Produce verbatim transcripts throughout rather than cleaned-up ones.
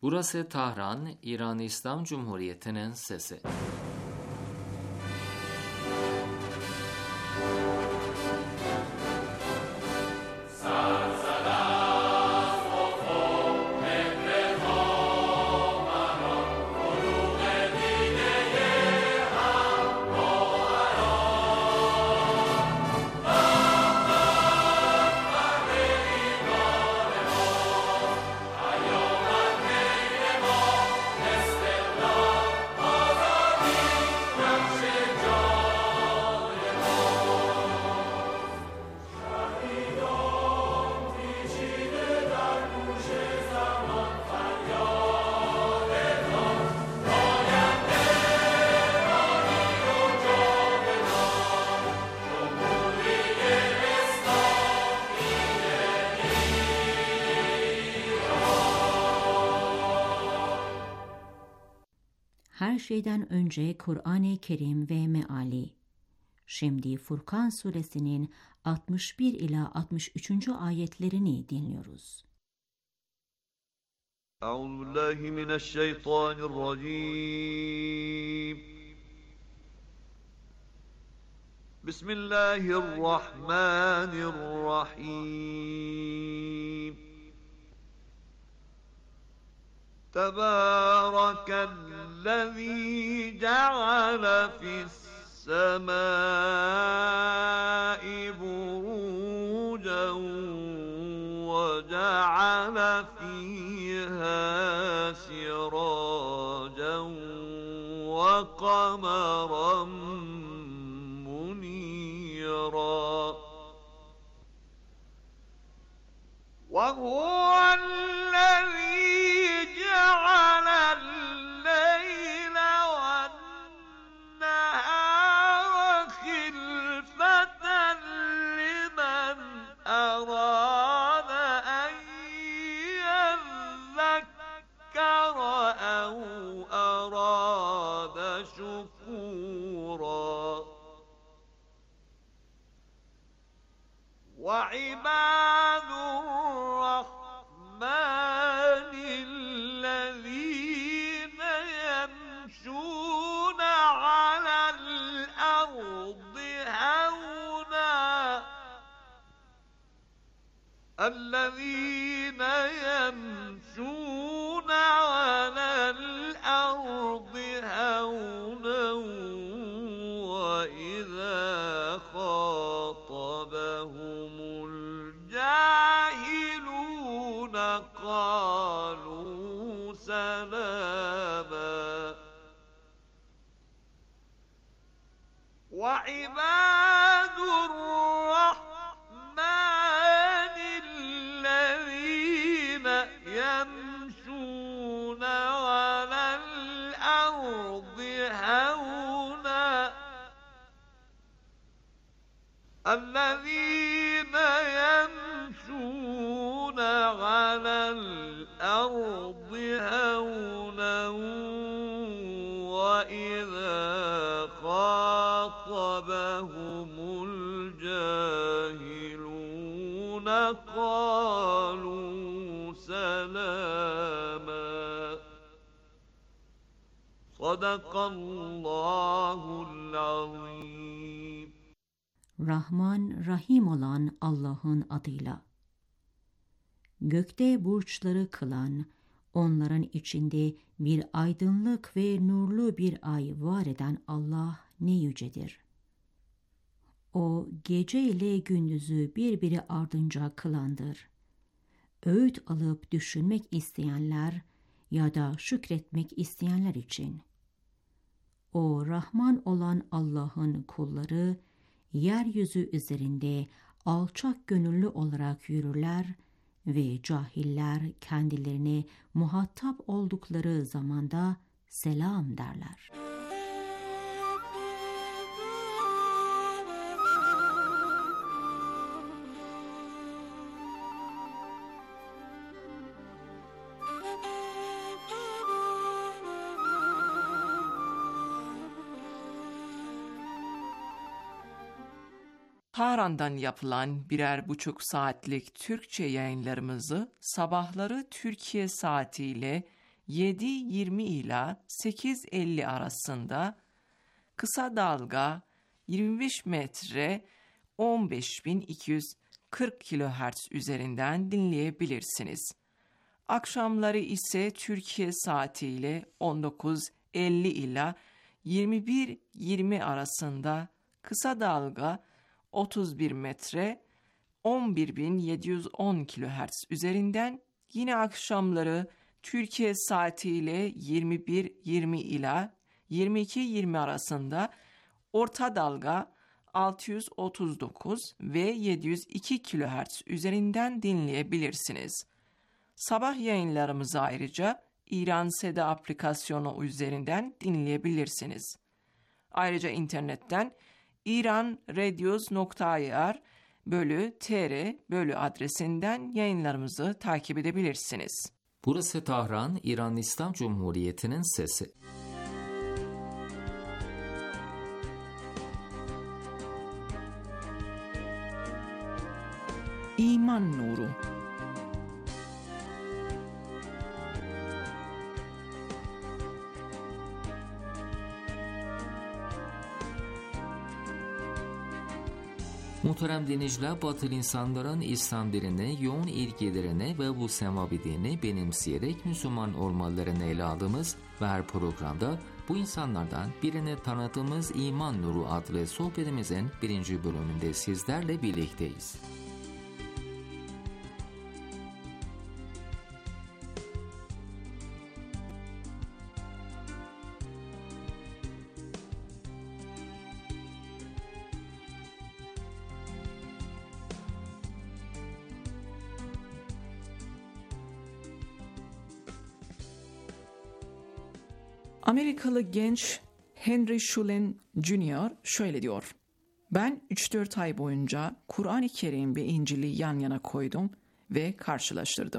Burası Tahran, İran İslam Cumhuriyeti'nin sesi. Her şeyden önce Kur'an-ı Kerim ve meali. Şimdi Furkan suresinin altmış bir ila altmış üçüncü ayetlerini dinliyoruz. Euzubillahimineşşeytanirracim. Bismillahirrahmanirrahim. Tebârekellezî ceale fis-semâi burûcen ve ceale fîhâ sirâcen ve kameran munîrâ. Ve huvellezî جعل الليل والنهار خلفة لمن أراد أن يذكر أو أراد شكورا. وعباد الرحمن الذين يمشون على الأرض هونا الذين يمشون على الأرض هونا وإذا خاطبهم الجاهلون قالوا سلاما. وعباد الرحمن الذين يمشون على الأرض هونا الذين يمشون على الأرض هونا وإذا خاطبهم الجاهلون قالوا سلاما. صدق الله العظيم. Rahman, Rahim olan Allah'ın adıyla. Gökte burçları kılan, onların içinde bir aydınlık ve nurlu bir ay var eden Allah ne yücedir. O, gece ile gündüzü birbiri ardınca kılandır. Öğüt alıp düşünmek isteyenler ya da şükretmek isteyenler için. O, Rahman olan Allah'ın kulları, yeryüzü üzerinde alçak gönüllü olarak yürürler ve cahiller kendilerine muhatap oldukları zamanda selam derler. Tahran'dan yapılan birer buçuk saatlik Türkçe yayınlarımızı sabahları Türkiye saatiyle yedi yirmi ila sekiz elli arasında, kısa dalga yirmi beş metre on beş bin iki yüz kırk kilohertz üzerinden dinleyebilirsiniz. Akşamları ise Türkiye saatiyle on dokuz elli ila yirmi bir yirmi arasında kısa dalga otuz bir metre on bir bin yedi yüz on kilohertz üzerinden, yine akşamları Türkiye saatiyle yirmi bir yirmi ila yirmi iki yirmi arasında orta dalga altı yüz otuz dokuz ve yedi yüz iki kilohertz üzerinden dinleyebilirsiniz. Sabah yayınlarımızı ayrıca İran Seda aplikasyonu üzerinden dinleyebilirsiniz. Ayrıca internetten iranradios nokta ir bölü tr bölü adresinden yayınlarımızı takip edebilirsiniz. Burası Tahran, İran İslam Cumhuriyeti'nin sesi. İman nuru. Muhterem dinleyiciler, Batılı insanların İslam dinine yoğun ilgilerine ve bu semavi dini benimseyerek Müslüman olmalarını ele aldığımız ve her programda bu insanlardan birini tanıdığımız İman Nuru adlı sohbetimizin birinci bölümünde sizlerle birlikteyiz. Amerikalı genç Henry Schulen Junior şöyle diyor: "Ben üç dört ay boyunca Kur'an-ı Kerim ve İncil'i yan yana koydum ve karşılaştırdım.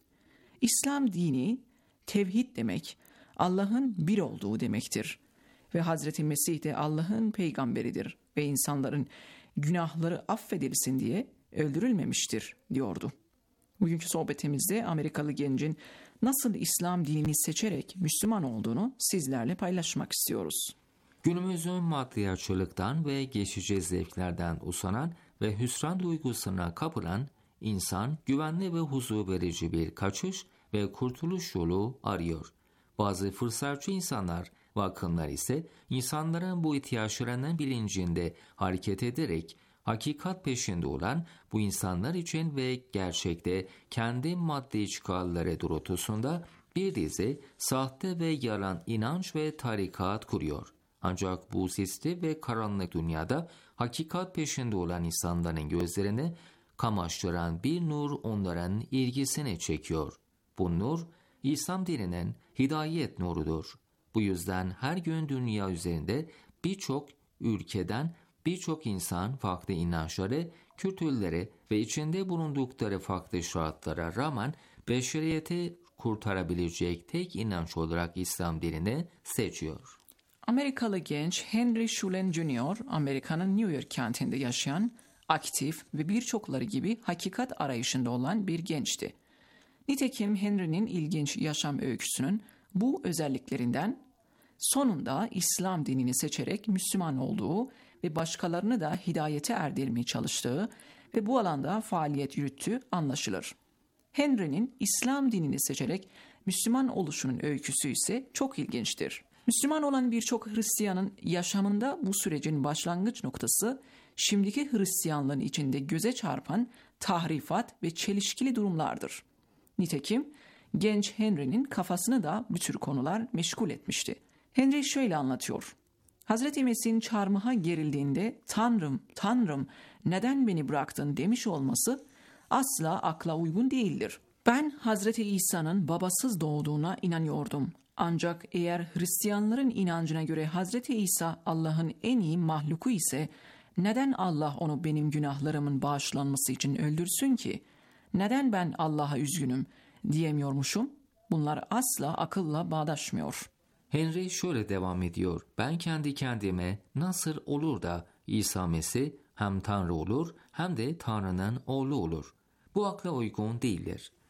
İslam dini tevhid demek, Allah'ın bir olduğu demektir ve Hazreti Mesih de Allah'ın peygamberidir ve insanların günahları affedilsin diye öldürülmemiştir," diyordu. Bugünkü sohbetimizde Amerikalı gencin nasıl İslam dinini seçerek Müslüman olduğunu sizlerle paylaşmak istiyoruz. Günümüzün maddiyatçılıktan ve geçici zevklerden usanan ve hüsran duygusuna kapılan insan güvenli ve huzur verici bir kaçış ve kurtuluş yolu arıyor. Bazı fırsatçı insanlar ve akımlar ise insanların bu ihtiyaçlarının bilincinde hareket ederek hakikat peşinde olan bu insanlar için ve gerçekte kendi maddi çıkarları doğrultusunda bir dizi sahte ve yalan inanç ve tarikat kuruyor. Ancak bu sisli ve karanlık dünyada hakikat peşinde olan insanların gözlerini kamaştıran bir nur onların ilgisini çekiyor. Bu nur, İslam dininin hidayet nurudur. Bu yüzden her gün dünya üzerinde birçok ülkeden birçok insan farklı inançları, kültürleri ve içinde bulundukları farklı şartlara rağmen beşeriyeti kurtarabilecek tek inanç olarak İslam dinini seçiyor. Amerikalı genç Henry Schulen Junior, Amerika'nın New York kentinde yaşayan, aktif ve birçokları gibi hakikat arayışında olan bir gençti. Nitekim Henry'nin ilginç yaşam öyküsünün bu özelliklerinden sonunda İslam dinini seçerek Müslüman olduğu ve başkalarını da hidayete erdirmeye çalıştığı ve bu alanda faaliyet yürüttüğü anlaşılır. Henry'nin İslam dinini seçerek Müslüman oluşunun öyküsü ise çok ilginçtir. Müslüman olan birçok Hristiyanın yaşamında bu sürecin başlangıç noktası, şimdiki Hristiyanlığın içinde göze çarpan tahrifat ve çelişkili durumlardır. Nitekim genç Henry'nin kafasını da bu tür konular meşgul etmişti. Henry şöyle anlatıyor: Hazreti Mesih'in çarmıha gerildiğinde "Tanrım, Tanrım, neden beni bıraktın?" demiş olması asla akla uygun değildir. Ben Hazreti İsa'nın babasız doğduğuna inanıyordum. Ancak eğer Hristiyanların inancına göre Hazreti İsa Allah'ın en iyi mahluku ise neden Allah onu benim günahlarımın bağışlanması için öldürsün ki? Neden ben Allah'a üzgünüm diyemiyormuşum? Bunlar asla akılla bağdaşmıyor. Henry şöyle devam ediyor: "Ben kendi kendime nasıl olur da İsa Mesih hem Tanrı olur hem de Tanrı'nın oğlu olur? Bu akla uygun değildir.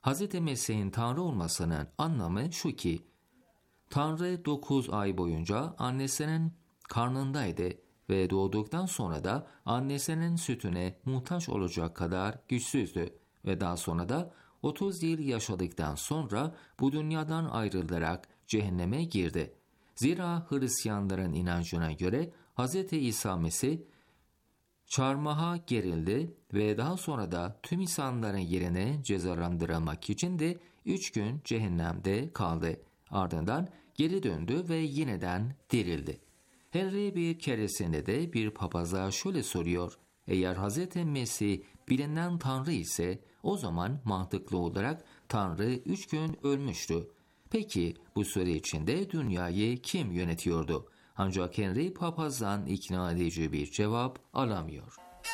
Hz. Mesih'in Tanrı olmasının anlamı şu ki, Tanrı dokuz ay boyunca annesinin karnındaydı ve doğduktan sonra da annesinin sütüne muhtaç olacak kadar güçsüzdü ve daha sonra da otuz yıl yaşadıktan sonra bu dünyadan ayrılarak cehenneme girdi. Zira Hristiyanların inancına göre Hz. İsa Mesih çarmıha gerildi ve daha sonra da tüm insanların yerine cezalandırılmak için de üç gün cehennemde kaldı. Ardından geri döndü ve yeniden dirildi. Henry bir keresinde de bir papaza şöyle soruyor: eğer Hz. Mesih bilinen Tanrı ise o zaman mantıklı olarak Tanrı üç gün ölmüştü. Peki bu süre içinde dünyayı kim yönetiyordu? Ancak Henry papazdan ikna edici bir cevap alamıyor.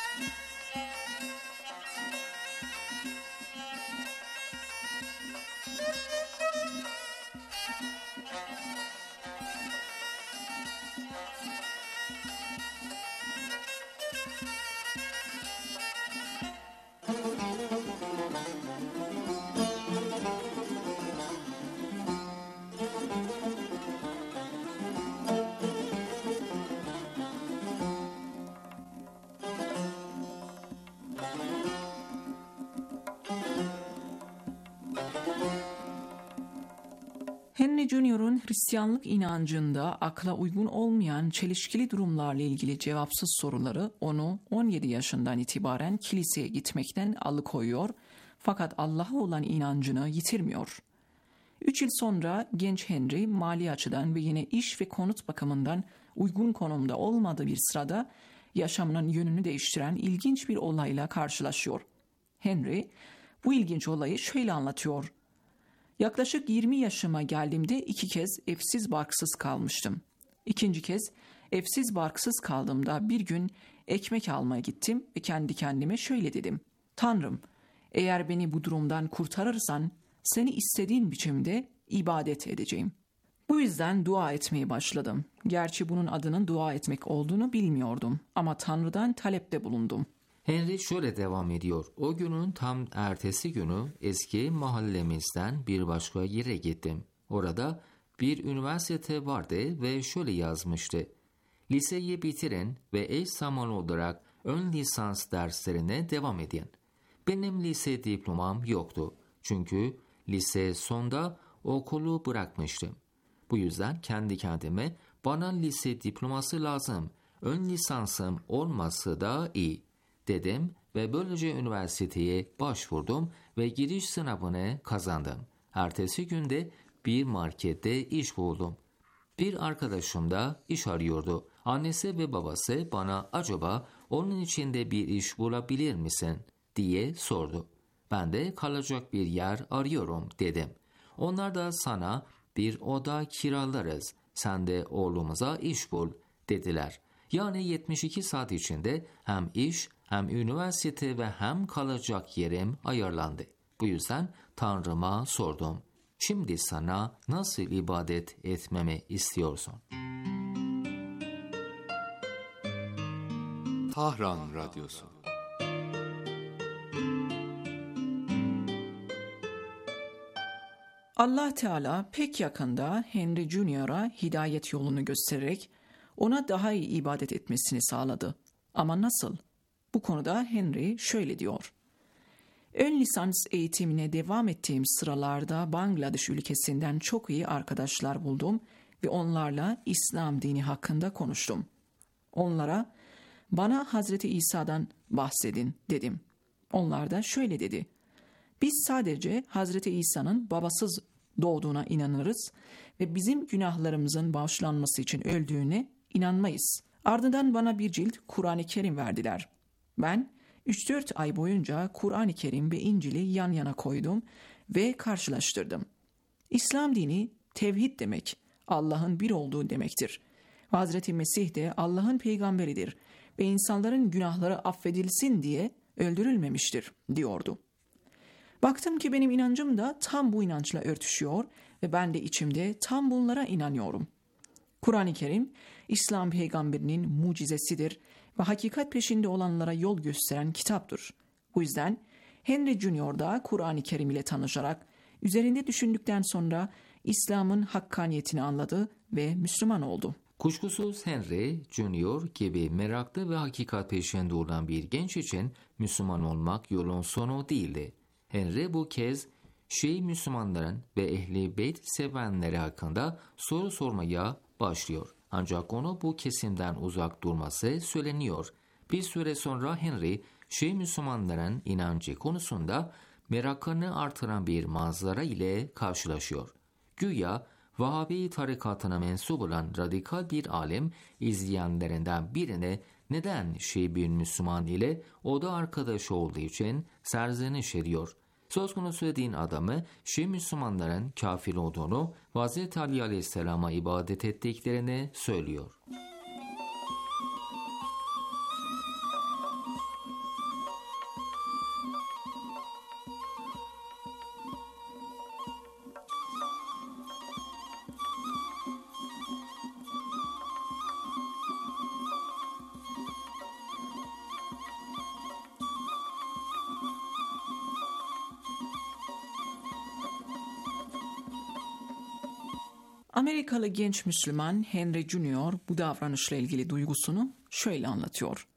Henry Junior'un Hristiyanlık inancında akla uygun olmayan çelişkili durumlarla ilgili cevapsız soruları onu on yedi yaşından itibaren kiliseye gitmekten alıkoyuyor, fakat Allah'a olan inancını yitirmiyor. Üç yıl sonra genç Henry mali açıdan ve yine iş ve konut bakımından uygun konumda olmadığı bir sırada yaşamının yönünü değiştiren ilginç bir olayla karşılaşıyor. Henry bu ilginç olayı şöyle anlatıyor: yaklaşık yirmi yaşıma geldiğimde iki kez evsiz barksız kalmıştım. İkinci kez evsiz barksız kaldığımda bir gün ekmek almaya gittim ve kendi kendime şöyle dedim: Tanrım, eğer beni bu durumdan kurtarırsan seni istediğin biçimde ibadet edeceğim. Bu yüzden dua etmeye başladım. Gerçi bunun adının dua etmek olduğunu bilmiyordum ama Tanrı'dan talepte bulundum. Henry şöyle devam ediyor: o günün tam ertesi günü eski mahallemizden bir başka yere gittim. Orada bir üniversite vardı ve şöyle yazmıştı: liseyi bitirin ve eş zamanlı olarak ön lisans derslerine devam edin. Benim lise diplomam yoktu. Çünkü lise sonunda okulu bırakmıştım. Bu yüzden kendi kendime bana lise diploması lazım, ön lisansım olması da iyi dedim ve böylece üniversiteye başvurdum ve giriş sınavını kazandım. Ertesi günde bir markette iş buldum. Bir arkadaşım da iş arıyordu. Annesi ve babası bana acaba onun için de bir iş bulabilir misin diye sordu. Ben de kalacak bir yer arıyorum dedim. Onlar da sana bir oda kiralarız, sen de oğlumuza iş bul dediler. Yani yetmiş iki saat içinde hem iş hem üniversite ve hem kalacak yerim ayarlandı. Bu yüzden Tanrıma sordum: şimdi sana nasıl ibadet etmemi istiyorsun? Tahran Radyosu. Allah Teala pek yakında Henry Junior'a hidayet yolunu göstererek ona daha iyi ibadet etmesini sağladı. Ama nasıl? Bu konuda Henry şöyle diyor: ön lisans eğitimine devam ettiğim sıralarda Bangladeş ülkesinden çok iyi arkadaşlar buldum ve onlarla İslam dini hakkında konuştum. Onlara bana Hazreti İsa'dan bahsedin dedim. Onlar da şöyle dedi: biz sadece Hazreti İsa'nın babasız doğduğuna inanırız ve bizim günahlarımızın bağışlanması için öldüğüne inanmayız. Ardından bana bir cilt Kur'an-ı Kerim verdiler. Ben üç dört ay boyunca Kur'an-ı Kerim ve İncil'i yan yana koydum ve karşılaştırdım. İslam dini tevhid demek, Allah'ın bir olduğu demektir. Hazreti Mesih de Allah'ın peygamberidir ve insanların günahları affedilsin diye öldürülmemiştir diyordu. Baktım ki benim inancım da tam bu inançla örtüşüyor ve ben de içimde tam bunlara inanıyorum. Kur'an-ı Kerim, İslam peygamberinin mucizesidir ve hakikat peşinde olanlara yol gösteren kitaptır. Bu yüzden Henry Junior da Kur'an-ı Kerim ile tanışarak üzerinde düşündükten sonra İslam'ın hakkaniyetini anladı ve Müslüman oldu. Kuşkusuz Henry Junior gibi meraklı ve hakikat peşinde olan bir genç için Müslüman olmak yolun sonu değildi. Henry bu kez Şii Müslümanların ve Ehl-i Beyt sevenleri hakkında soru sormaya başlıyor. Ancak onu bu kesimden uzak durması söyleniyor. Bir süre sonra Henry, Şii Müslümanların inancı konusunda merakını artıran bir manzara ile karşılaşıyor. Güya Vahabi tarikatına mensup olan radikal bir alim izleyenlerinden birine neden Şii bir Müslüman ile oda arkadaşı olduğu için serzeniş ediyor. Söz konusu din adamı Şii Müslümanların kafir olduğunu ve Hz. Ali Aleyhisselam'a ibadet ettiklerini söylüyor. Amerikalı genç Müslüman Henry Junior bu davranışla ilgili duygusunu şöyle anlatıyor.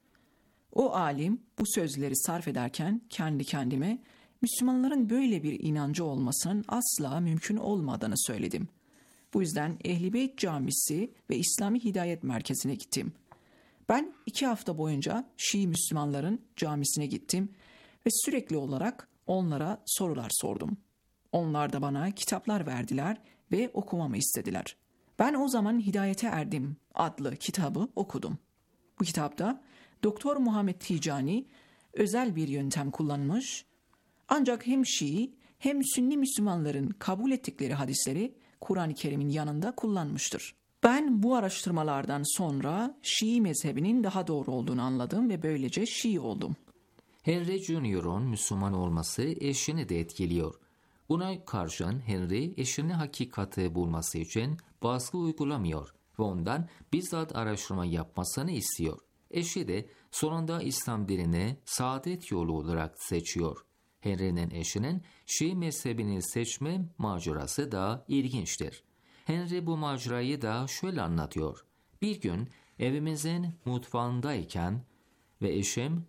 O alim bu sözleri sarf ederken kendi kendime Müslümanların böyle bir inancı olmasının asla mümkün olmadığını söyledim. Bu yüzden Ehl-i Beyt Camisi ve İslami Hidayet Merkezi'ne gittim. Ben iki hafta boyunca Şii Müslümanların camisine gittim ve sürekli olarak onlara sorular sordum. Onlar da bana kitaplar verdiler ve okumamı istediler. Ben o zaman Hidayete Erdim adlı kitabı okudum. Bu kitapta Doktor Muhammed Ticani özel bir yöntem kullanmış, ancak hem Şii hem Sünni Müslümanların kabul ettikleri hadisleri Kur'an-ı Kerim'in yanında kullanmıştır. Ben bu araştırmalardan sonra Şii mezhebinin daha doğru olduğunu anladım ve böylece Şii oldum. Henry Junior'un Müslüman olması eşini de etkiliyor. Buna karşın Henry eşini hakikati bulması için baskı uygulamıyor ve ondan bizzat araştırma yapmasını istiyor. Eşi de sonunda İslam dinini saadet yolu olarak seçiyor. Henry'nin eşinin Şii mezhebini seçme macerası da ilginçtir. Henry bu macerayı da şöyle anlatıyor. Bir gün evimizin mutfağındayken ve eşim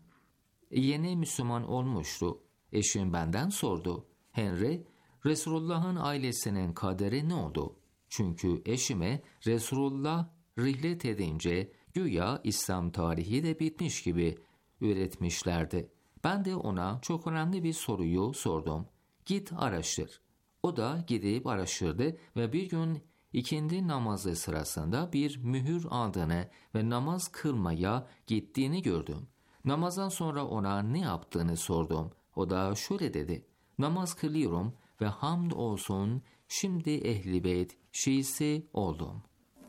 yeni Müslüman olmuştu. Eşim benden sordu. Henry, Resulullah'ın ailesinin kaderi ne oldu? Çünkü eşime Resulullah rihlet edince güya İslam tarihi de bitmiş gibi üretmişlerdi. Ben de ona çok önemli bir soruyu sordum. Git araştır. O da gidip araştırdı ve bir gün ikindi namazı sırasında bir mühür aldığını ve namaz kılmaya gittiğini gördüm. Namazdan sonra ona ne yaptığını sordum. O da şöyle dedi. Namaz kılıyorum ve hamd olsun şimdi Ehl-i Beyt Şiisi oldum.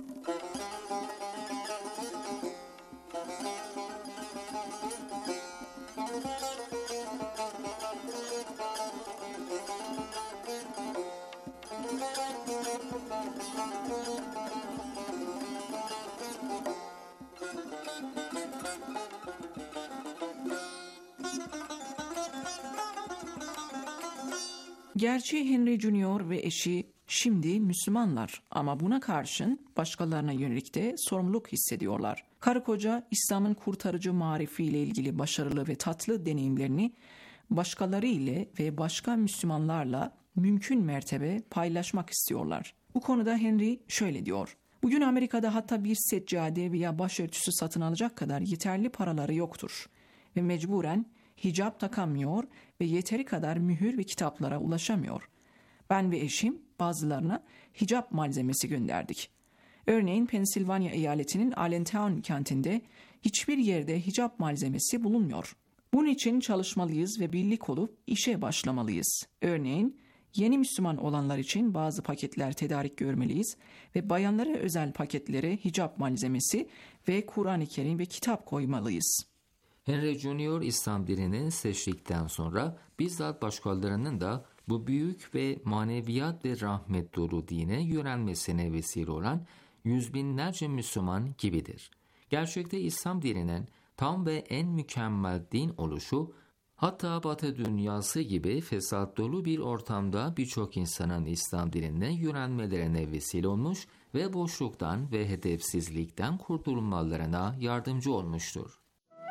Gerçi Henry Junior ve eşi şimdi Müslümanlar ama buna karşın başkalarına yönelik de sorumluluk hissediyorlar. Karı koca İslam'ın kurtarıcı marifiyle ilgili başarılı ve tatlı deneyimlerini başkaları ile ve başka Müslümanlarla mümkün mertebe paylaşmak istiyorlar. Bu konuda Henry şöyle diyor. Bugün Amerika'da hatta bir seccade veya başörtüsü satın alacak kadar yeterli paraları yoktur ve mecburen hicap takamıyor ve yeteri kadar mühür ve kitaplara ulaşamıyor. Ben ve eşim bazılarına hicap malzemesi gönderdik. Örneğin Pensilvanya eyaletinin Allentown kentinde hiçbir yerde hicap malzemesi bulunmuyor. Bunun için çalışmalıyız ve birlik olup işe başlamalıyız. Örneğin yeni Müslüman olanlar için bazı paketler tedarik görmeliyiz ve bayanlara özel paketlere hicap malzemesi ve Kur'an-ı Kerim ve kitap koymalıyız. Henry Junior İslam dinini seçtikten sonra bizzat başkalarının da bu büyük ve maneviyat ve rahmet dolu dine yönelmesine vesile olan yüz binlerce Müslüman gibidir. Gerçekte İslam dininin tam ve en mükemmel din oluşu Hatta Batı dünyası gibi fesat dolu bir ortamda birçok insanın İslam dinine yönelmelerine vesile olmuş ve boşluktan ve hedefsizlikten kurtulmalarına yardımcı olmuştur.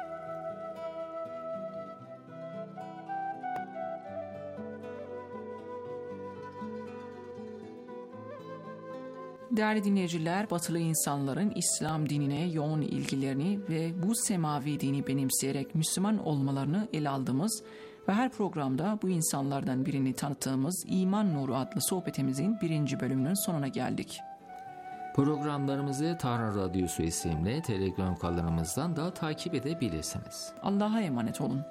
Değerli dinleyiciler, batılı insanların İslam dinine yoğun ilgilerini ve bu semavi dini benimseyerek Müslüman olmalarını ele aldığımız ve her programda bu insanlardan birini tanıttığımız İman Nuru adlı sohbetimizin birinci bölümünün sonuna geldik. Programlarımızı Tahran Radyosu isimli Telegram kanalımızdan da takip edebilirsiniz. Allah'a emanet olun.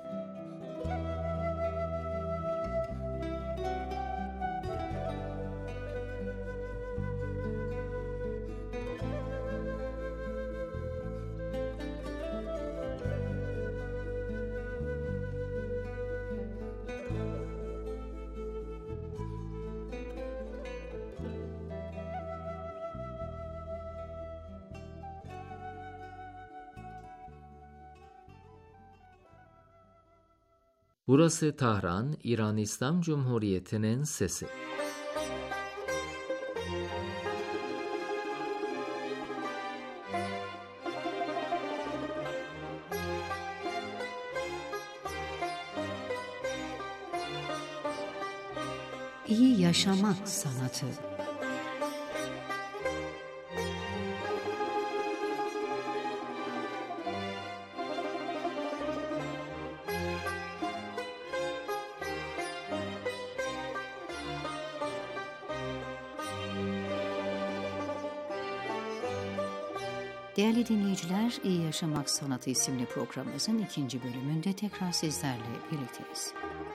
Burası Tahran, İran İslam Cumhuriyeti'nin sesi. İyi yaşamak sanatı. Değerli dinleyiciler, İyi Yaşamak Sanatı isimli programımızın ikinci bölümünde tekrar sizlerle birlikteyiz.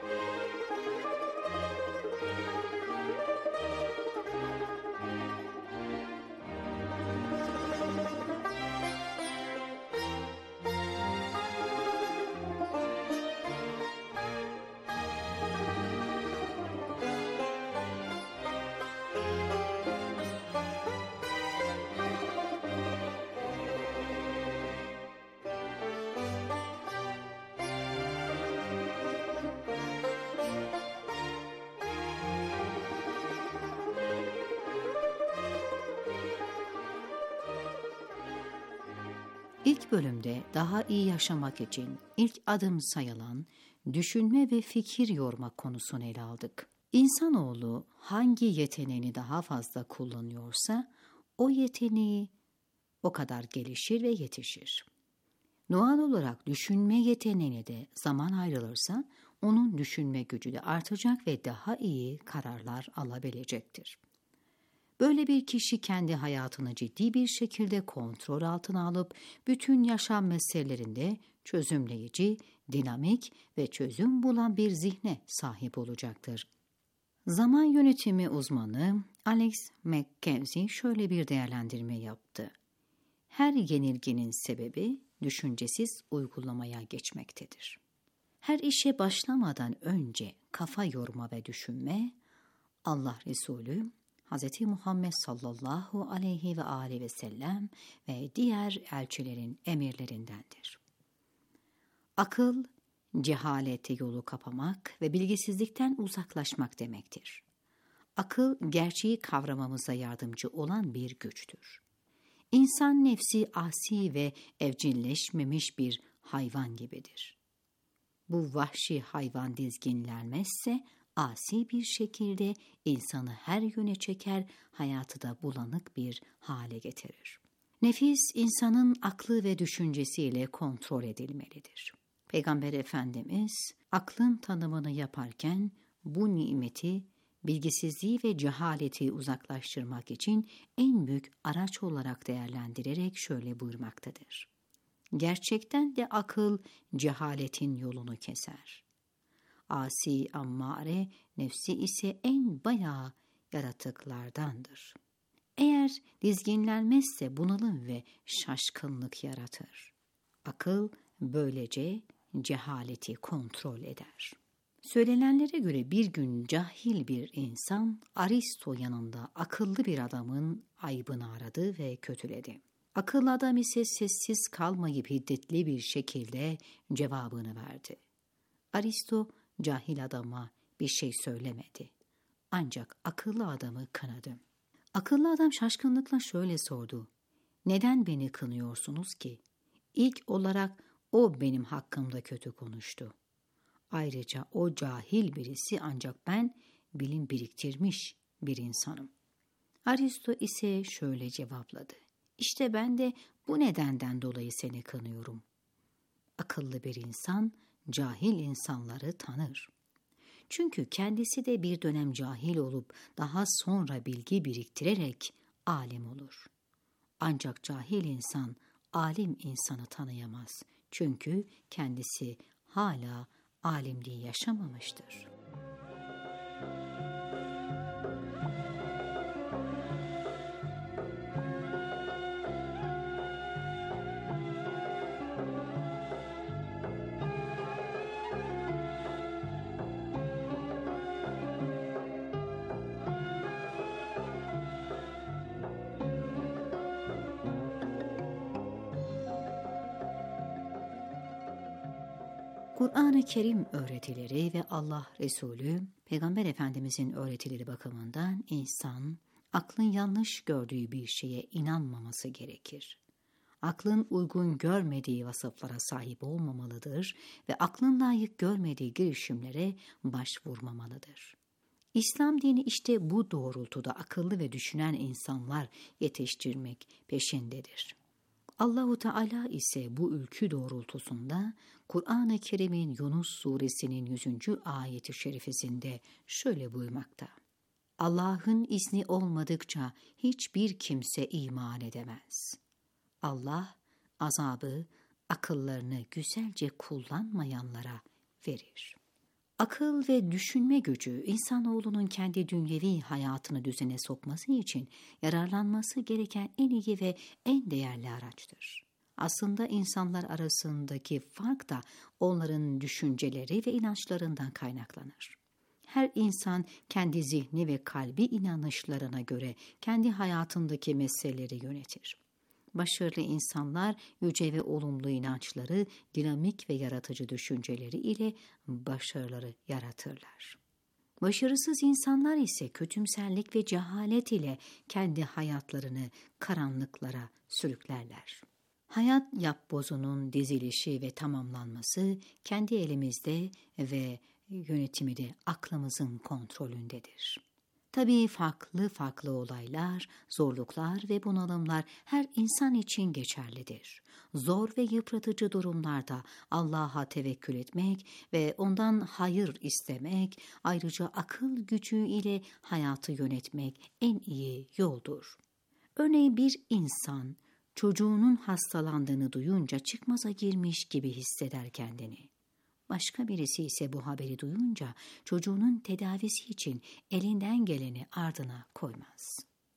İlk bölümde daha iyi yaşamak için ilk adım sayılan düşünme ve fikir yorma konusunu ele aldık. İnsanoğlu hangi yeteneğini daha fazla kullanıyorsa o yeteneği o kadar gelişir ve yetişir. Doğal olarak düşünme yeteneğine de zaman ayrılırsa onun düşünme gücü de artacak ve daha iyi kararlar alabilecektir. Böyle bir kişi kendi hayatını ciddi bir şekilde kontrol altına alıp bütün yaşam meselelerinde çözümleyici, dinamik ve çözüm bulan bir zihne sahip olacaktır. Zaman yönetimi uzmanı Alex McKenzie şöyle bir değerlendirme yaptı. Her yenilginin sebebi düşüncesiz uygulamaya geçmektedir. Her işe başlamadan önce kafa yorma ve düşünme, Allah Resulü Hz. Muhammed sallallahu aleyhi ve aleyhi ve sellem ve diğer elçilerin emirlerindendir. Akıl, cehalete yolu kapamak ve bilgisizlikten uzaklaşmak demektir. Akıl, gerçeği kavramamıza yardımcı olan bir güçtür. İnsan nefsi asi ve evcilleşmemiş bir hayvan gibidir. Bu vahşi hayvan dizginlenmezse, asi bir şekilde insanı her yöne çeker, hayatı da bulanık bir hale getirir. Nefis, insanın aklı ve düşüncesiyle kontrol edilmelidir. Peygamber Efendimiz, aklın tanımını yaparken bu nimeti, bilgisizliği ve cehaleti uzaklaştırmak için en büyük araç olarak değerlendirerek şöyle buyurmaktadır. Gerçekten de akıl, cehaletin yolunu keser. Asi ammare, nefsi ise en bayağı yaratıklardandır. Eğer dizginlenmezse bunalım ve şaşkınlık yaratır. Akıl böylece cehaleti kontrol eder. Söylenenlere göre bir gün cahil bir insan Aristo yanında akıllı bir adamın aybını aradı ve kötüledi. Akıllı adam ise sessiz kalmayıp hiddetli bir şekilde cevabını verdi. Aristo cahil adama bir şey söylemedi. Ancak akıllı adamı kınadı. Akıllı adam şaşkınlıkla şöyle sordu. Neden beni kınıyorsunuz ki? İlk olarak o benim hakkımda kötü konuştu. Ayrıca o cahil birisi ancak ben bilim biriktirmiş bir insanım. Aristo ise şöyle cevapladı. İşte ben de bu nedenden dolayı seni kınıyorum. Akıllı bir insan cahil insanları tanır. Çünkü kendisi de bir dönem cahil olup daha sonra bilgi biriktirerek alim olur. Ancak cahil insan alim insanı tanıyamaz. Çünkü kendisi hala alimliği yaşamamıştır. Kur'an-ı Kerim öğretileri ve Allah Resulü, Peygamber Efendimizin öğretileri bakımından insan, aklın yanlış gördüğü bir şeye inanmaması gerekir. Aklın uygun görmediği vasıflara sahip olmamalıdır ve aklın layık görmediği girişimlere başvurmamalıdır. İslam dini işte bu doğrultuda akıllı ve düşünen insanlar yetiştirmek peşindedir. Allahu Teala ise bu ülkü doğrultusunda Kur'an-ı Kerim'in Yunus suresinin yüzüncü ayeti şerifesinde şöyle buyurmakta. Allah'ın izni olmadıkça hiçbir kimse iman edemez. Allah azabı akıllarını güzelce kullanmayanlara verir. Akıl ve düşünme gücü insanoğlunun kendi dünyevi hayatını düzene sokması için yararlanması gereken en iyi ve en değerli araçtır. Aslında insanlar arasındaki fark da onların düşünceleri ve inançlarından kaynaklanır. Her insan kendi zihni ve kalbi inanışlarına göre kendi hayatındaki meseleleri yönetir. Başarılı insanlar yüce ve olumlu inançları, dinamik ve yaratıcı düşünceleri ile başarıları yaratırlar. Başarısız insanlar ise kötümserlik ve cehalet ile kendi hayatlarını karanlıklara sürüklerler. Hayat yapbozunun dizilişi ve tamamlanması kendi elimizde ve yönetimi de aklımızın kontrolündedir. Tabii farklı farklı olaylar, zorluklar ve bunalımlar her insan için geçerlidir. Zor ve yıpratıcı durumlarda Allah'a tevekkül etmek ve ondan hayır istemek, ayrıca akıl gücü ile hayatı yönetmek en iyi yoldur. Örneğin bir insan çocuğunun hastalandığını duyunca çıkmaza girmiş gibi hisseder kendini. Başka birisi ise bu haberi duyunca çocuğunun tedavisi için elinden geleni ardına koymaz.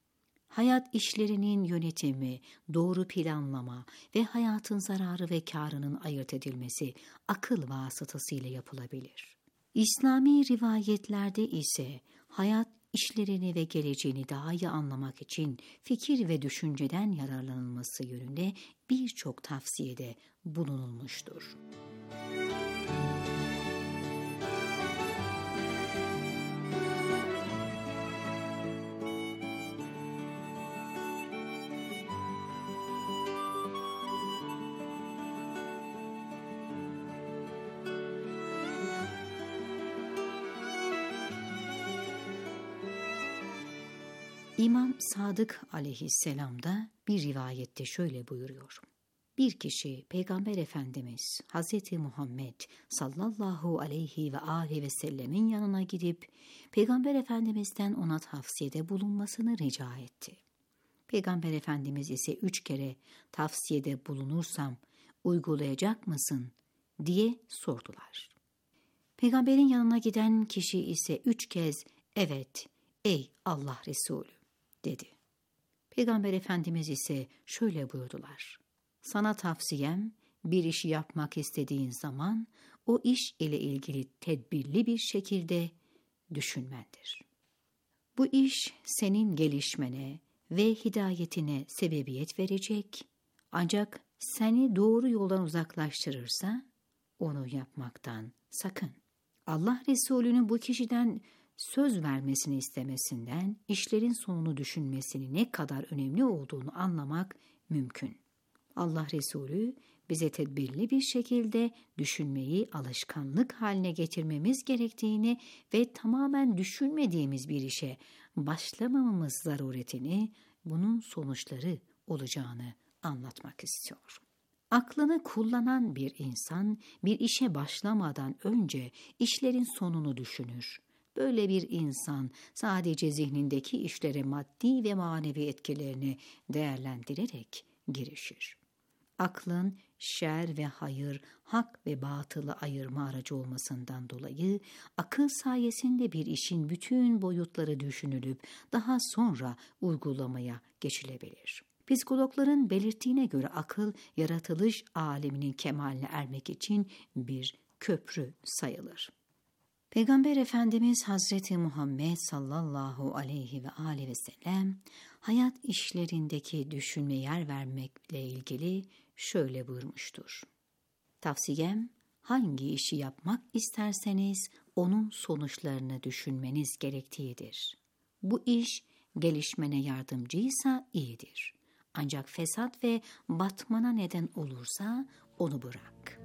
Hayat işlerinin yönetimi, doğru planlama ve hayatın zararı ve kârının ayırt edilmesi akıl vasıtasıyla yapılabilir. İslami rivayetlerde ise hayat işlerini ve geleceğini daha iyi anlamak için fikir ve düşünceden yararlanılması yönünde birçok tavsiyede bulunulmuştur. İmam Sadık aleyhisselam da bir rivayette şöyle buyuruyor. Bir kişi Peygamber Efendimiz Hazreti Muhammed sallallahu aleyhi ve aleyhi ve sellemin yanına gidip Peygamber Efendimiz'den ona tavsiyede bulunmasını rica etti. Peygamber Efendimiz ise üç kere tavsiyede bulunursam uygulayacak mısın diye sordular. Peygamberin yanına giden kişi ise üç kez evet ey Allah Resulü dedi. Peygamber Efendimiz ise şöyle buyurdular. Sana tavsiyem bir işi yapmak istediğin zaman o iş ile ilgili tedbirli bir şekilde düşünmendir. Bu iş senin gelişmene ve hidayetine sebebiyet verecek ancak seni doğru yoldan uzaklaştırırsa onu yapmaktan sakın. Allah Resulü'nün bu kişiden söz vermesini istemesinden işlerin sonunu düşünmesinin ne kadar önemli olduğunu anlamak mümkün. Allah Resulü bize tedbirli bir şekilde düşünmeyi alışkanlık haline getirmemiz gerektiğini ve tamamen düşünmediğimiz bir işe başlamamamız zaruretini, bunun sonuçları olacağını anlatmak istiyor. Aklını kullanan bir insan bir işe başlamadan önce işlerin sonunu düşünür. Böyle bir insan sadece zihnindeki işlere maddi ve manevi etkilerini değerlendirerek girişir. Aklın şer ve hayır, hak ve batılı ayırma aracı olmasından dolayı akıl sayesinde bir işin bütün boyutları düşünülüp daha sonra uygulamaya geçilebilir. Psikologların belirttiğine göre akıl, yaratılış aleminin kemaline ermek için bir köprü sayılır. Peygamber Efendimiz Hazreti Muhammed sallallahu aleyhi ve aleyhi ve sellem hayat işlerindeki düşünme yer vermekle ilgili şöyle buyurmuştur. Tavsiyem, hangi işi yapmak isterseniz onun sonuçlarını düşünmeniz gerektiğidir. Bu iş gelişmene yardımcıysa iyidir. Ancak fesat ve batmana neden olursa onu bırak.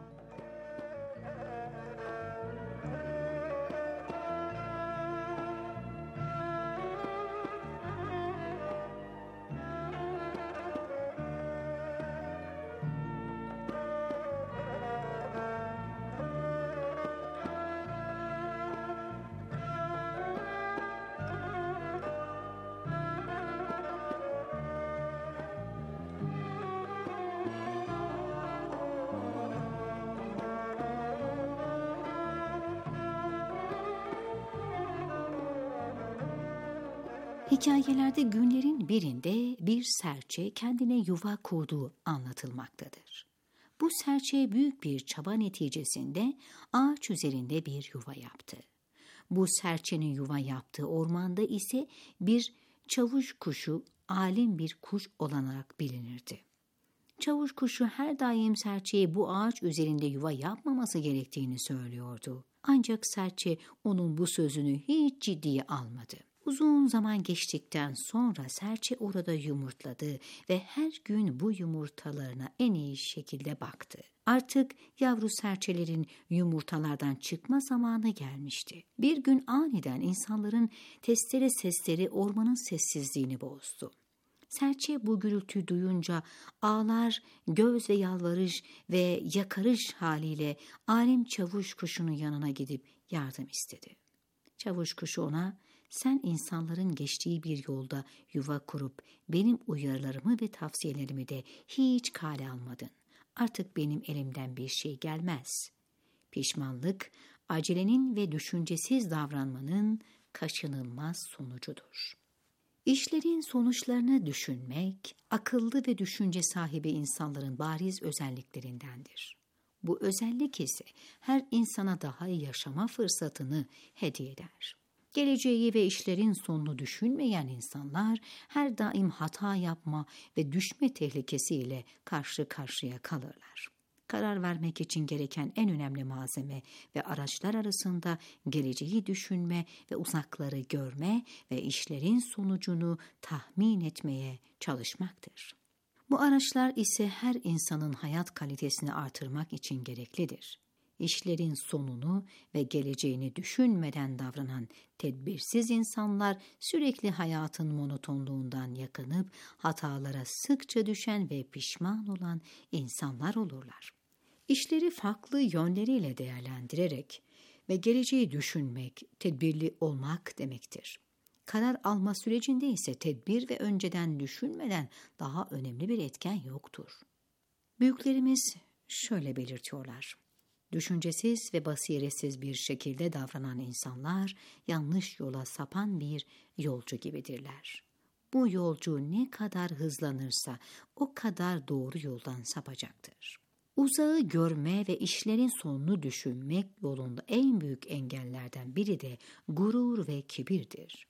Hikayelerde günlerin birinde bir serçe kendine yuva kurduğu anlatılmaktadır. Bu serçe büyük bir çaba neticesinde ağaç üzerinde bir yuva yaptı. Bu serçenin yuva yaptığı ormanda ise bir çavuş kuşu alim bir kuş olarak bilinirdi. Çavuş kuşu her daim serçeye bu ağaç üzerinde yuva yapmaması gerektiğini söylüyordu. Ancak serçe onun bu sözünü hiç ciddiye almadı. Uzun zaman geçtikten sonra serçe orada yumurtladı ve her gün bu yumurtalarına en iyi şekilde baktı. Artık yavru serçelerin yumurtalardan çıkma zamanı gelmişti. Bir gün aniden insanların testere sesleri ormanın sessizliğini bozdu. Serçe bu gürültüyü duyunca ağlar, göz ve yalvarış ve yakarış haliyle alim çavuş kuşunun yanına gidip yardım istedi. Çavuş kuşu ona, "Sen insanların geçtiği bir yolda yuva kurup benim uyarılarımı ve tavsiyelerimi de hiç kale almadın. Artık benim elimden bir şey gelmez. Pişmanlık, acelenin ve düşüncesiz davranmanın kaçınılmaz sonucudur." İşlerin sonuçlarını düşünmek, akıllı ve düşünce sahibi insanların bariz özelliklerindendir. Bu özellik ise her insana daha iyi yaşama fırsatını hediye eder. Geleceği ve işlerin sonunu düşünmeyen insanlar her daim hata yapma ve düşme tehlikesiyle karşı karşıya kalırlar. Karar vermek için gereken en önemli malzeme ve araçlar arasında geleceği düşünme ve uzakları görme ve işlerin sonucunu tahmin etmeye çalışmaktır. Bu araçlar ise her insanın hayat kalitesini artırmak için gereklidir. İşlerin sonunu ve geleceğini düşünmeden davranan tedbirsiz insanlar sürekli hayatın monotonluğundan yakınıp hatalara sıkça düşen ve pişman olan insanlar olurlar. İşleri farklı yönleriyle değerlendirerek ve geleceği düşünmek, tedbirli olmak demektir. Karar alma sürecinde ise tedbir ve önceden düşünmeden daha önemli bir etken yoktur. Büyüklerimiz şöyle belirtiyorlar: düşüncesiz ve basiretsiz bir şekilde davranan insanlar yanlış yola sapan bir yolcu gibidirler. Bu yolcu ne kadar hızlanırsa o kadar doğru yoldan sapacaktır. Uzağı görme ve işlerin sonunu düşünmek yolunda en büyük engellerden biri de gurur ve kibirdir.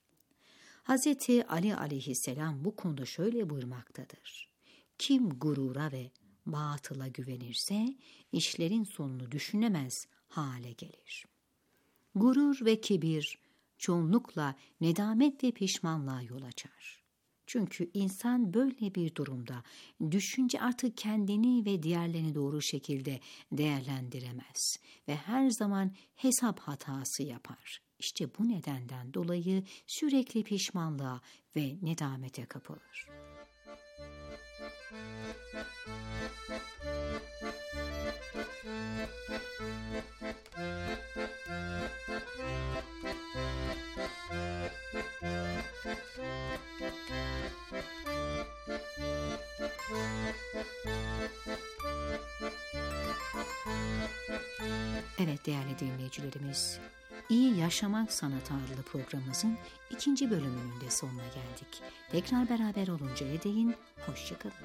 Hazreti Ali aleyhisselam bu konuda şöyle buyurmaktadır: "Kim gurura ve batıla güvenirse işlerin sonunu düşünemez hale gelir. Gurur ve kibir çoğunlukla nedamet ve pişmanlığa yol açar. Çünkü insan böyle bir durumda düşünce artık kendini ve diğerlerini doğru şekilde değerlendiremez ve her zaman hesap hatası yapar. İşte bu nedenden dolayı sürekli pişmanlığa ve nedamete kapılır. Evet değerli dinleyicilerimiz, İyi Yaşamak Sanatı adlı programımızın ikinci bölümünün de sonuna geldik. Tekrar beraber oluncaya değin, hoşça kalın.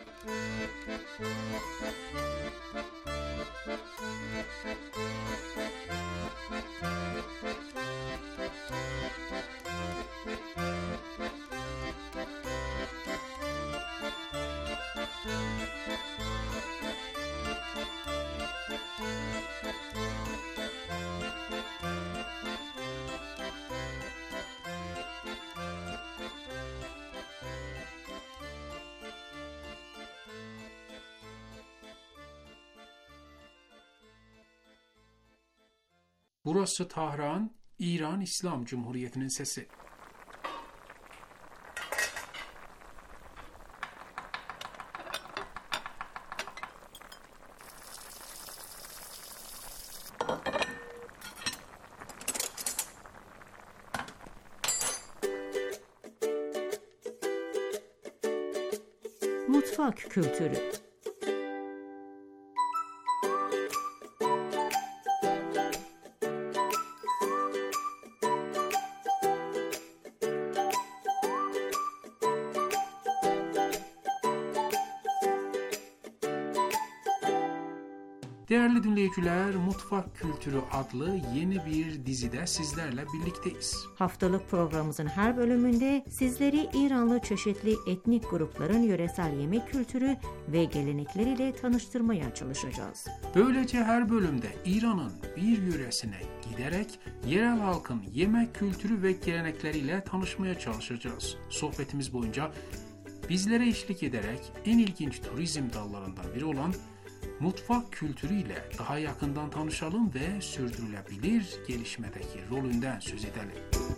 Burası Tahran, İran İslam Cumhuriyeti'nin sesi. Mutfak kültürü. Değerli dinleyiciler, Mutfak Kültürü adlı yeni bir dizide sizlerle birlikteyiz. Haftalık programımızın her bölümünde sizleri İranlı çeşitli etnik grupların yöresel yemek kültürü ve gelenekleriyle tanıştırmaya çalışacağız. Böylece her bölümde İran'ın bir yöresine giderek yerel halkın yemek kültürü ve gelenekleriyle tanışmaya çalışacağız. Sohbetimiz boyunca bizlere eşlik ederek en ilginç turizm dallarından biri olan mutfak kültürüyle daha yakından tanışalım ve sürdürülebilir gelişmedeki rolünden söz edelim.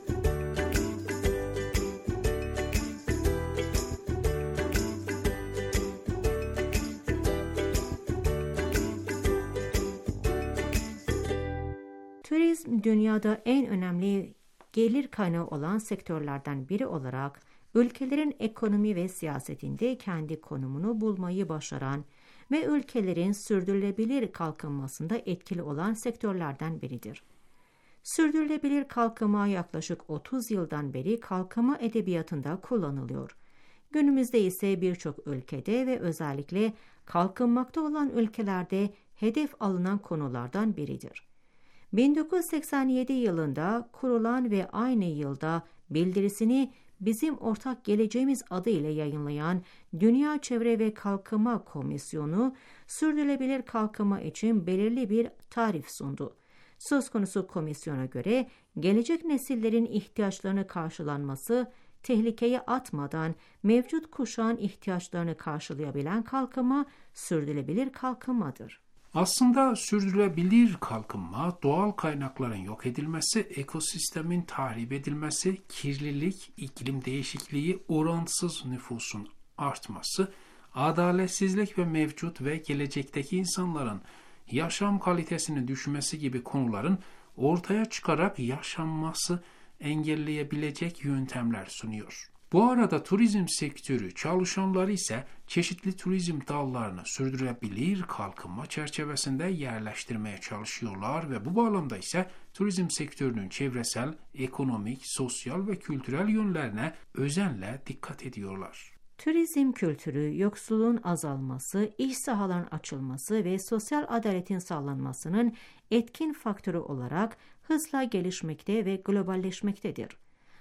Turizm dünyada en önemli gelir kaynağı olan sektörlerden biri olarak ülkelerin ekonomi ve siyasetinde kendi konumunu bulmayı başaran ve ülkelerin sürdürülebilir kalkınmasında etkili olan sektörlerden biridir. Sürdürülebilir kalkınma yaklaşık otuz yıldan beri kalkınma edebiyatında kullanılıyor. Günümüzde ise birçok ülkede ve özellikle kalkınmakta olan ülkelerde hedef alınan konulardan biridir. bin dokuz yüz seksen yedi yılında kurulan ve aynı yılda bildirisini Bizim Ortak Geleceğimiz adıyla yayınlayan Dünya Çevre ve Kalkınma Komisyonu, sürdürülebilir kalkınma için belirli bir tarif sundu. Söz konusu komisyona göre gelecek nesillerin ihtiyaçlarını karşılanması, tehlikeye atmadan mevcut kuşağın ihtiyaçlarını karşılayabilen kalkınma sürdürülebilir kalkınmadır. Aslında sürdürülebilir kalkınma, doğal kaynakların yok edilmesi, ekosistemin tahrip edilmesi, kirlilik, iklim değişikliği, orantısız nüfusun artması, adaletsizlik ve mevcut ve gelecekteki insanların yaşam kalitesinin düşmesi gibi konuların ortaya çıkarak yaşanması engelleyebilecek yöntemler sunuyor. Bu arada turizm sektörü çalışanları ise çeşitli turizm dallarını sürdürülebilir kalkınma çerçevesinde yerleştirmeye çalışıyorlar ve bu bağlamda ise turizm sektörünün çevresel, ekonomik, sosyal ve kültürel yönlerine özenle dikkat ediyorlar. Turizm kültürü, yoksulluğun azalması, iş sahalarının açılması ve sosyal adaletin sağlanmasının etkin faktörü olarak hızla gelişmekte ve globalleşmektedir.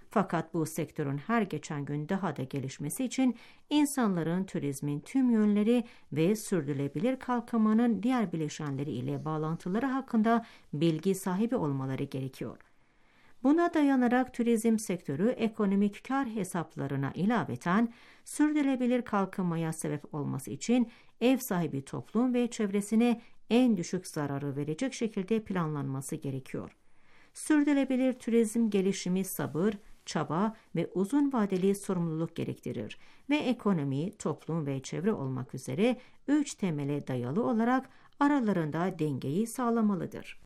Fakat bu sektörün her geçen gün daha da gelişmesi için insanların turizmin tüm yönleri ve sürdürülebilir kalkınmanın diğer bileşenleri ile bağlantıları hakkında bilgi sahibi olmaları gerekiyor. Buna dayanarak turizm sektörü ekonomik kar hesaplarına ilaveten sürdürülebilir kalkınmaya sebep olması için ev sahibi toplum ve çevresine en düşük zararı verecek şekilde planlanması gerekiyor. Sürdürülebilir turizm gelişimi sabır, çaba ve uzun vadeli sorumluluk gerektirir ve ekonomi, toplum ve çevre olmak üzere üç temele dayalı olarak aralarında dengeyi sağlamalıdır.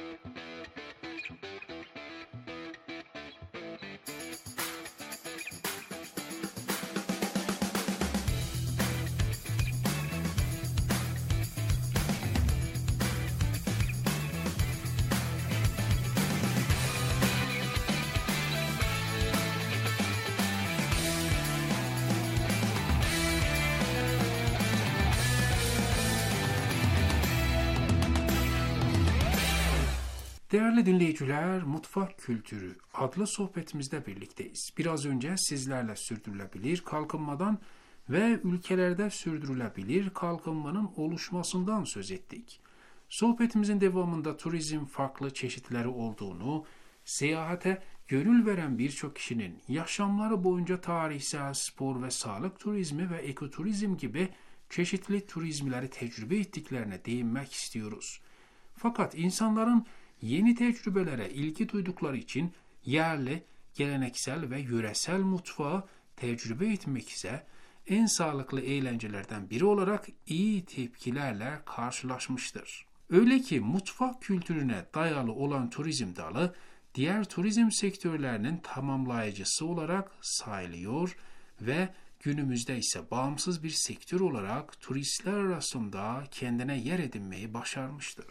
Değerli dinleyiciler, Mutfak Kültürü adlı sohbetimizde birlikteyiz. Biraz önce sizlerle sürdürülebilir kalkınmadan ve ülkelerde sürdürülebilir kalkınmanın oluşmasından söz ettik. Sohbetimizin devamında turizm farklı çeşitleri olduğunu, seyahate gönül veren birçok kişinin yaşamları boyunca tarihsel, spor ve sağlık turizmi ve ekoturizm gibi çeşitli turizmleri tecrübe ettiklerine değinmek istiyoruz. Fakat insanların yeni tecrübelere ilgi duydukları için yerli, geleneksel ve yöresel mutfağı tecrübe etmek ise en sağlıklı eğlencelerden biri olarak iyi tepkilerle karşılaşmıştır. Öyle ki mutfak kültürüne dayalı olan turizm dalı diğer turizm sektörlerinin tamamlayıcısı olarak sayılıyor ve günümüzde ise bağımsız bir sektör olarak turistler arasında kendine yer edinmeyi başarmıştır.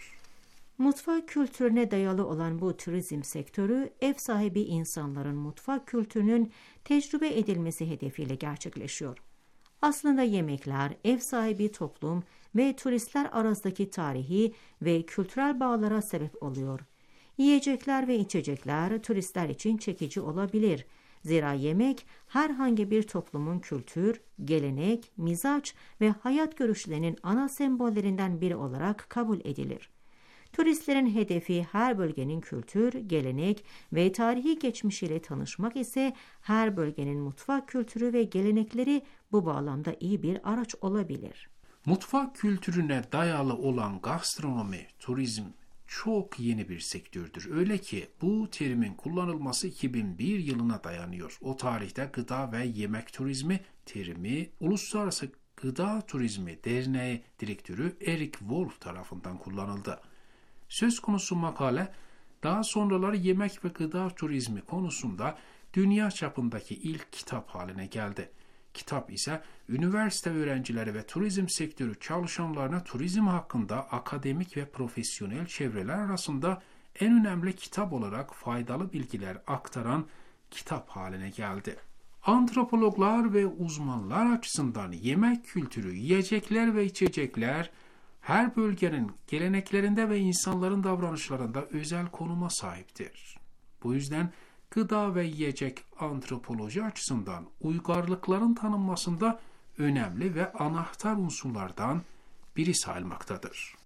Mutfak kültürüne dayalı olan bu turizm sektörü, ev sahibi insanların mutfak kültürünün tecrübe edilmesi hedefiyle gerçekleşiyor. Aslında yemekler, ev sahibi toplum ve turistler arasındaki tarihi ve kültürel bağlara sebep oluyor. Yiyecekler ve içecekler turistler için çekici olabilir. Zira yemek herhangi bir toplumun kültür, gelenek, mizaç ve hayat görüşlerinin ana sembollerinden biri olarak kabul edilir. Turistlerin hedefi her bölgenin kültür, gelenek ve tarihi geçmişiyle tanışmak ise her bölgenin mutfak kültürü ve gelenekleri bu bağlamda iyi bir araç olabilir. Mutfak kültürüne dayalı olan gastronomi, turizm çok yeni bir sektördür. Öyle ki bu terimin kullanılması iki bin bir yılına dayanıyor. O tarihte gıda ve yemek turizmi terimi Uluslararası Gıda Turizmi Derneği Direktörü Eric Wolf tarafından kullanıldı. Söz konusu makale daha sonraları yemek ve gıda turizmi konusunda dünya çapındaki ilk kitap haline geldi. Kitap ise üniversite öğrencileri ve turizm sektörü çalışanlarına turizm hakkında akademik ve profesyonel çevreler arasında en önemli kitap olarak faydalı bilgiler aktaran kitap haline geldi. Antropologlar ve uzmanlar açısından yemek kültürü, yiyecekler ve içecekler her bölgenin geleneklerinde ve insanların davranışlarında özel konuma sahiptir. Bu yüzden gıda ve yiyecek antropoloji açısından uygarlıkların tanınmasında önemli ve anahtar unsurlardan biri sayılmaktadır.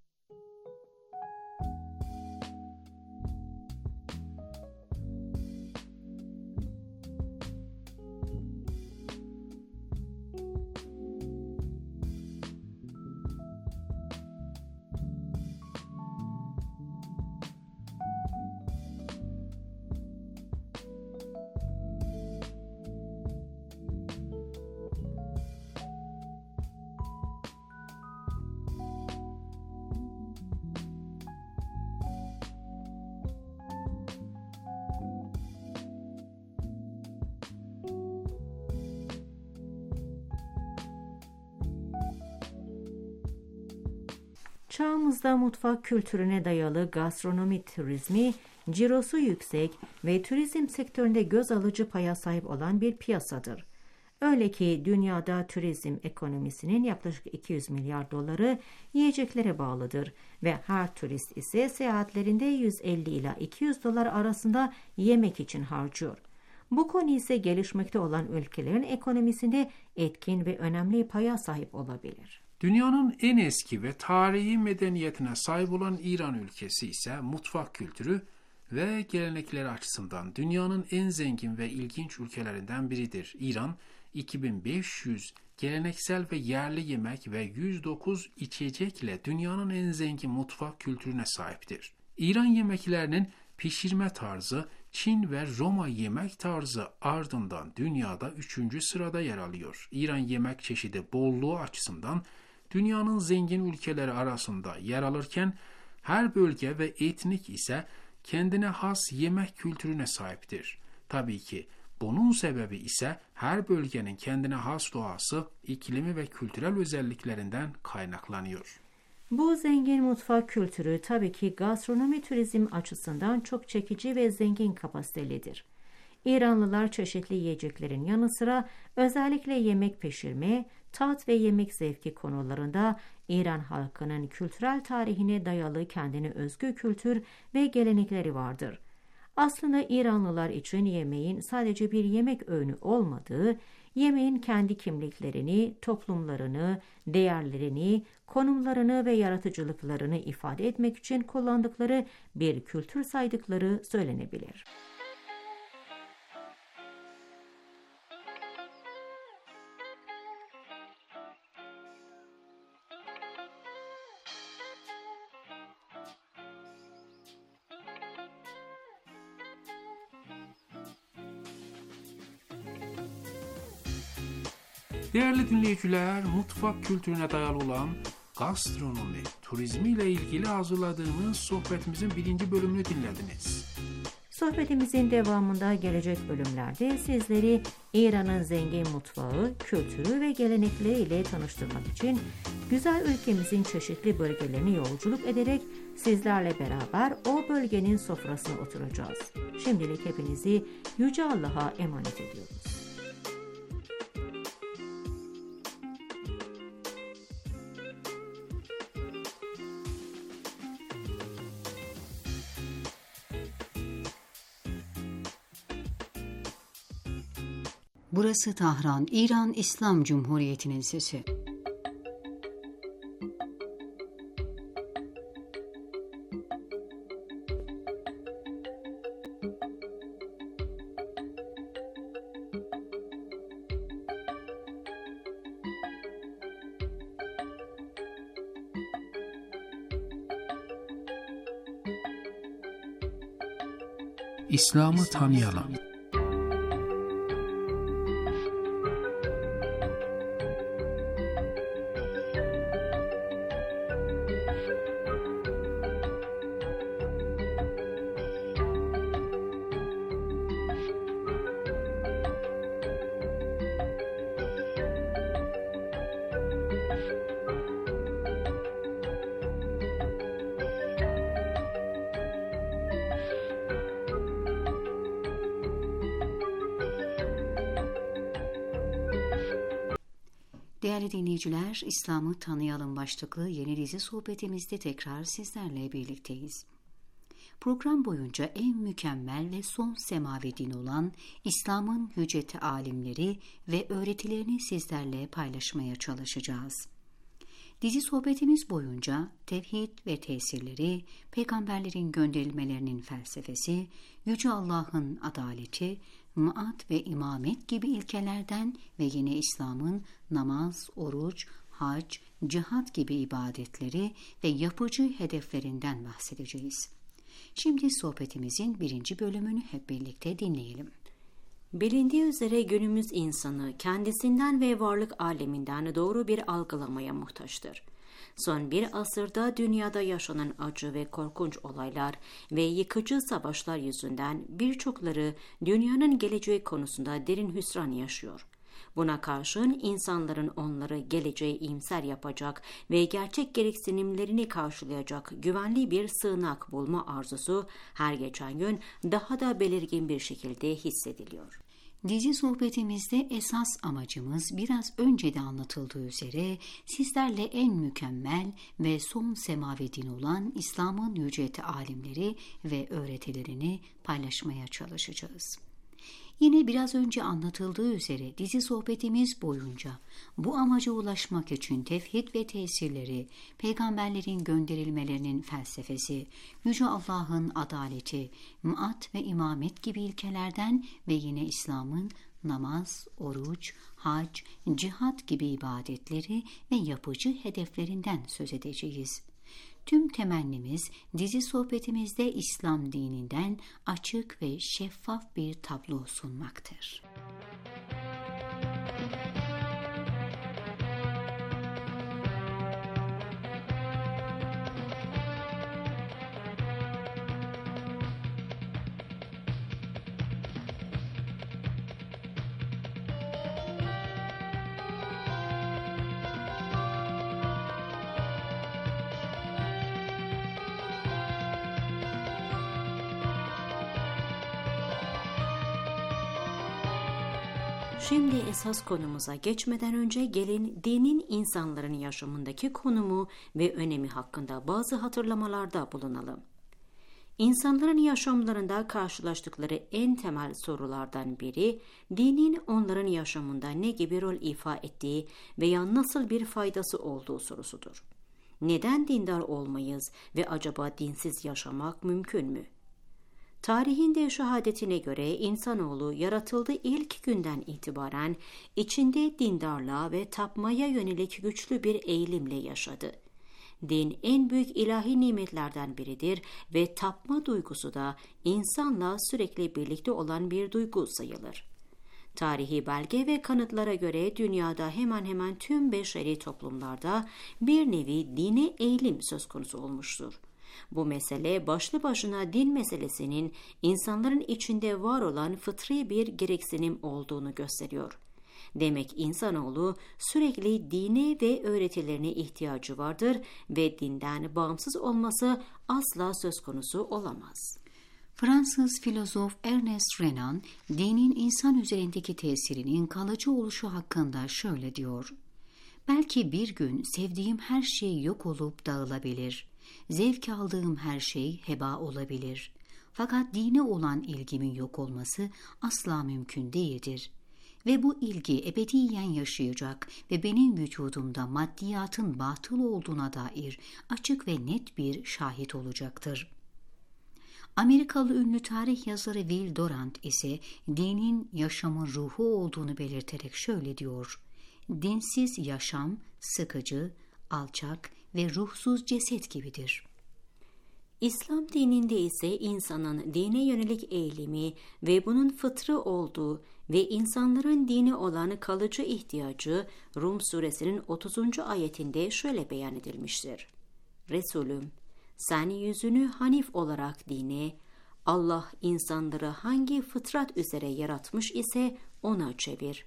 Çağımızda mutfak kültürüne dayalı gastronomi turizmi, cirosu yüksek ve turizm sektöründe göz alıcı paya sahip olan bir piyasadır. Öyle ki dünyada turizm ekonomisinin yaklaşık iki yüz milyar doları yiyeceklere bağlıdır ve her turist ise seyahatlerinde yüz elli ila iki yüz dolar arasında yemek için harcıyor. Bu konu ise gelişmekte olan ülkelerin ekonomisinde etkin ve önemli paya sahip olabilir. Dünyanın en eski ve tarihi medeniyetine sahip olan İran ülkesi ise mutfak kültürü ve gelenekleri açısından dünyanın en zengin ve ilginç ülkelerinden biridir. İran, iki bin beş yüz geleneksel ve yerli yemek ve yüz dokuz içecekle dünyanın en zengin mutfak kültürüne sahiptir. İran yemeklerinin pişirme tarzı, Çin ve Roma yemek tarzı ardından dünyada üçüncü sırada yer alıyor. İran yemek çeşidi bolluğu açısından dünyanın zengin ülkeleri arasında yer alırken her bölge ve etnik ise kendine has yemek kültürüne sahiptir. Tabii ki bunun sebebi ise her bölgenin kendine has doğası, iklimi ve kültürel özelliklerinden kaynaklanıyor. Bu zengin mutfak kültürü tabii ki gastronomi turizm açısından çok çekici ve zengin kapasitelidir. İranlılar çeşitli yiyeceklerin yanı sıra özellikle yemek pişirme, tat ve yemek zevki konularında İran halkının kültürel tarihine dayalı kendine özgü kültür ve gelenekleri vardır. Aslında İranlılar için yemeğin sadece bir yemek öğünü olmadığı, yemeğin kendi kimliklerini, toplumlarını, değerlerini, konumlarını ve yaratıcılıklarını ifade etmek için kullandıkları bir kültür saydıkları söylenebilir. Değerli dinleyiciler, mutfak kültürüne dayalı olan gastronomi, turizmi ile ilgili hazırladığımız sohbetimizin birinci bölümünü dinlediniz. Sohbetimizin devamında gelecek bölümlerde sizleri İran'ın zengin mutfağı, kültürü ve gelenekleriyle tanıştırmak için güzel ülkemizin çeşitli bölgelerine yolculuk ederek sizlerle beraber o bölgenin sofrasına oturacağız. Şimdilik hepinizi Yüce Allah'a emanet ediyoruz. Burası Tahran, İran İslam Cumhuriyeti'nin sesi. İslam'ı tanıyalım. Değerli dinleyiciler, İslam'ı tanıyalım başlıklı yeni dizi sohbetimizde tekrar sizlerle birlikteyiz. Program boyunca en mükemmel ve son semavi din olan İslam'ın hücceti alimleri ve öğretilerini sizlerle paylaşmaya çalışacağız. Dizi sohbetimiz boyunca tevhid ve tesirleri, peygamberlerin gönderilmelerinin felsefesi, Yüce Allah'ın adaleti, maat ve imamet gibi ilkelerden ve yine İslam'ın namaz, oruç, hac, cihat gibi ibadetleri ve yapıcı hedeflerinden bahsedeceğiz. Şimdi sohbetimizin birinci bölümünü hep birlikte dinleyelim. Bilindiği üzere günümüz insanı kendisinden ve varlık aleminden doğru bir algılamaya muhtaçtır. Son bir asırda dünyada yaşanan acı ve korkunç olaylar ve yıkıcı savaşlar yüzünden birçokları dünyanın geleceği konusunda derin hüsran yaşıyor. Buna karşın insanların onları geleceğe iyimser yapacak ve gerçek gereksinimlerini karşılayacak güvenli bir sığınak bulma arzusu her geçen gün daha da belirgin bir şekilde hissediliyor. Dizi sohbetimizde esas amacımız biraz önce de anlatıldığı üzere sizlerle en mükemmel ve son semavi din olan İslam'ın hücceti alimleri ve öğretilerini paylaşmaya çalışacağız. Yine biraz önce anlatıldığı üzere dizi sohbetimiz boyunca bu amaca ulaşmak için tevhid ve tesirleri, peygamberlerin gönderilmelerinin felsefesi, Yüce Allah'ın adaleti, mıat ve imamet gibi ilkelerden ve yine İslam'ın namaz, oruç, hac, cihat gibi ibadetleri ve yapıcı hedeflerinden söz edeceğiz. Tüm temennimiz dizi sohbetimizde İslam dininden açık ve şeffaf bir tablo sunmaktır. Şimdi esas konumuza geçmeden önce gelin dinin insanların yaşamındaki konumu ve önemi hakkında bazı hatırlamalarda bulunalım. İnsanların yaşamlarında karşılaştıkları en temel sorulardan biri, dinin onların yaşamında ne gibi rol ifa ettiği veya nasıl bir faydası olduğu sorusudur. Neden dindar olmayız ve acaba dinsiz yaşamak mümkün mü? Tarihin de şehadetine göre insanoğlu yaratıldığı ilk günden itibaren içinde dindarlığa ve tapmaya yönelik güçlü bir eğilimle yaşadı. Din en büyük ilahi nimetlerden biridir ve tapma duygusu da insanla sürekli birlikte olan bir duygu sayılır. Tarihi belge ve kanıtlara göre dünyada hemen hemen tüm beşeri toplumlarda bir nevi dine eğilim söz konusu olmuştur. Bu mesele başlı başına din meselesinin insanların içinde var olan fıtri bir gereksinim olduğunu gösteriyor. Demek insanoğlu sürekli dine ve öğretilerine ihtiyacı vardır ve dinden bağımsız olması asla söz konusu olamaz. Fransız filozof Ernest Renan, dinin insan üzerindeki tesirinin kalıcı oluşu hakkında şöyle diyor: "Belki bir gün sevdiğim her şey yok olup dağılabilir. Zevk aldığım her şey heba olabilir. Fakat dine olan ilgimin yok olması asla mümkün değildir. Ve bu ilgi ebediyen yaşayacak ve benim vücudumda maddiyatın batıl olduğuna dair açık ve net bir şahit olacaktır." Amerikalı ünlü tarih yazarı Will Durant ise dinin yaşamın ruhu olduğunu belirterek şöyle diyor: "Dinsiz yaşam sıkıcı, alçak ve ruhsuz ceset gibidir." İslam dininde ise insanın dine yönelik eğilimi ve bunun fıtrı olduğu ve insanların dine olan kalıcı ihtiyacı Rum suresinin otuzuncu ayetinde şöyle beyan edilmiştir: "Resulüm, sen yüzünü hanif olarak dine, Allah insanları hangi fıtrat üzere yaratmış ise ona çevir.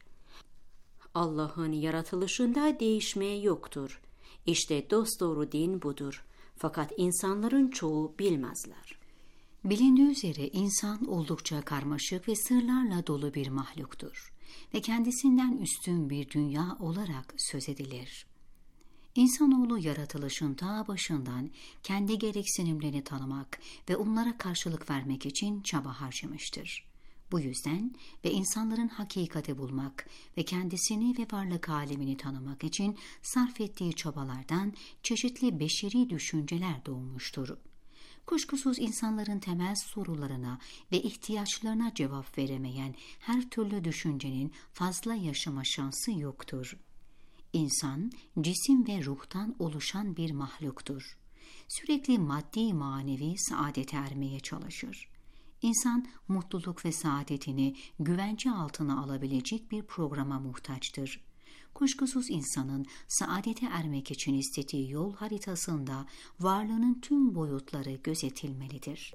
Allah'ın yaratılışında değişme yoktur. İşte dosdoğru din budur. Fakat insanların çoğu bilmezler." Bilindiği üzere insan oldukça karmaşık ve sırlarla dolu bir mahluktur ve kendisinden üstün bir dünya olarak söz edilir. İnsanoğlu yaratılışın ta başından kendi gereksinimlerini tanımak ve onlara karşılık vermek için çaba harcamıştır. Bu yüzden ve insanların hakikati bulmak ve kendisini ve varlık alemini tanımak için sarf ettiği çabalardan çeşitli beşeri düşünceler doğmuştur. Kuşkusuz insanların temel sorularına ve ihtiyaçlarına cevap veremeyen her türlü düşüncenin fazla yaşama şansı yoktur. İnsan, cisim ve ruhtan oluşan bir mahluktur. Sürekli maddi manevi saadete ermeye çalışır. İnsan, mutluluk ve saadetini güvence altına alabilecek bir programa muhtaçtır. Kuşkusuz insanın saadete ermek için istediği yol haritasında varlığının tüm boyutları gözetilmelidir.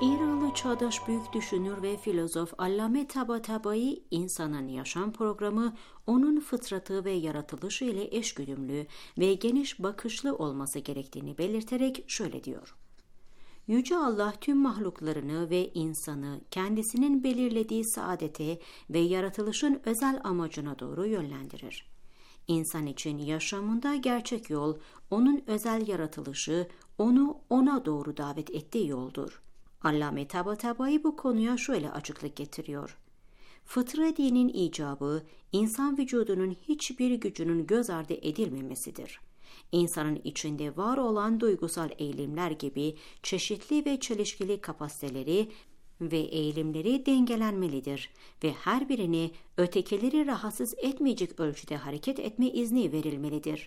İranlı çağdaş büyük düşünür ve filozof Allame Tabatabai, insanın yaşam programı onun fıtratı ve yaratılışı ile eşgüdümlü ve geniş bakışlı olması gerektiğini belirterek şöyle diyor. Yüce Allah tüm mahluklarını ve insanı kendisinin belirlediği saadete ve yaratılışın özel amacına doğru yönlendirir. İnsan için yaşamında gerçek yol, onun özel yaratılışı, onu ona doğru davet ettiği yoldur. Allame Tabatabai bu konuya şöyle açıklık getiriyor. Fıtri dinin icabı, insan vücudunun hiçbir gücünün göz ardı edilmemesidir. İnsanın içinde var olan duygusal eğilimler gibi çeşitli ve çelişkili kapasiteleri ve eğilimleri dengelenmelidir ve her birini ötekileri rahatsız etmeyecek ölçüde hareket etme izni verilmelidir.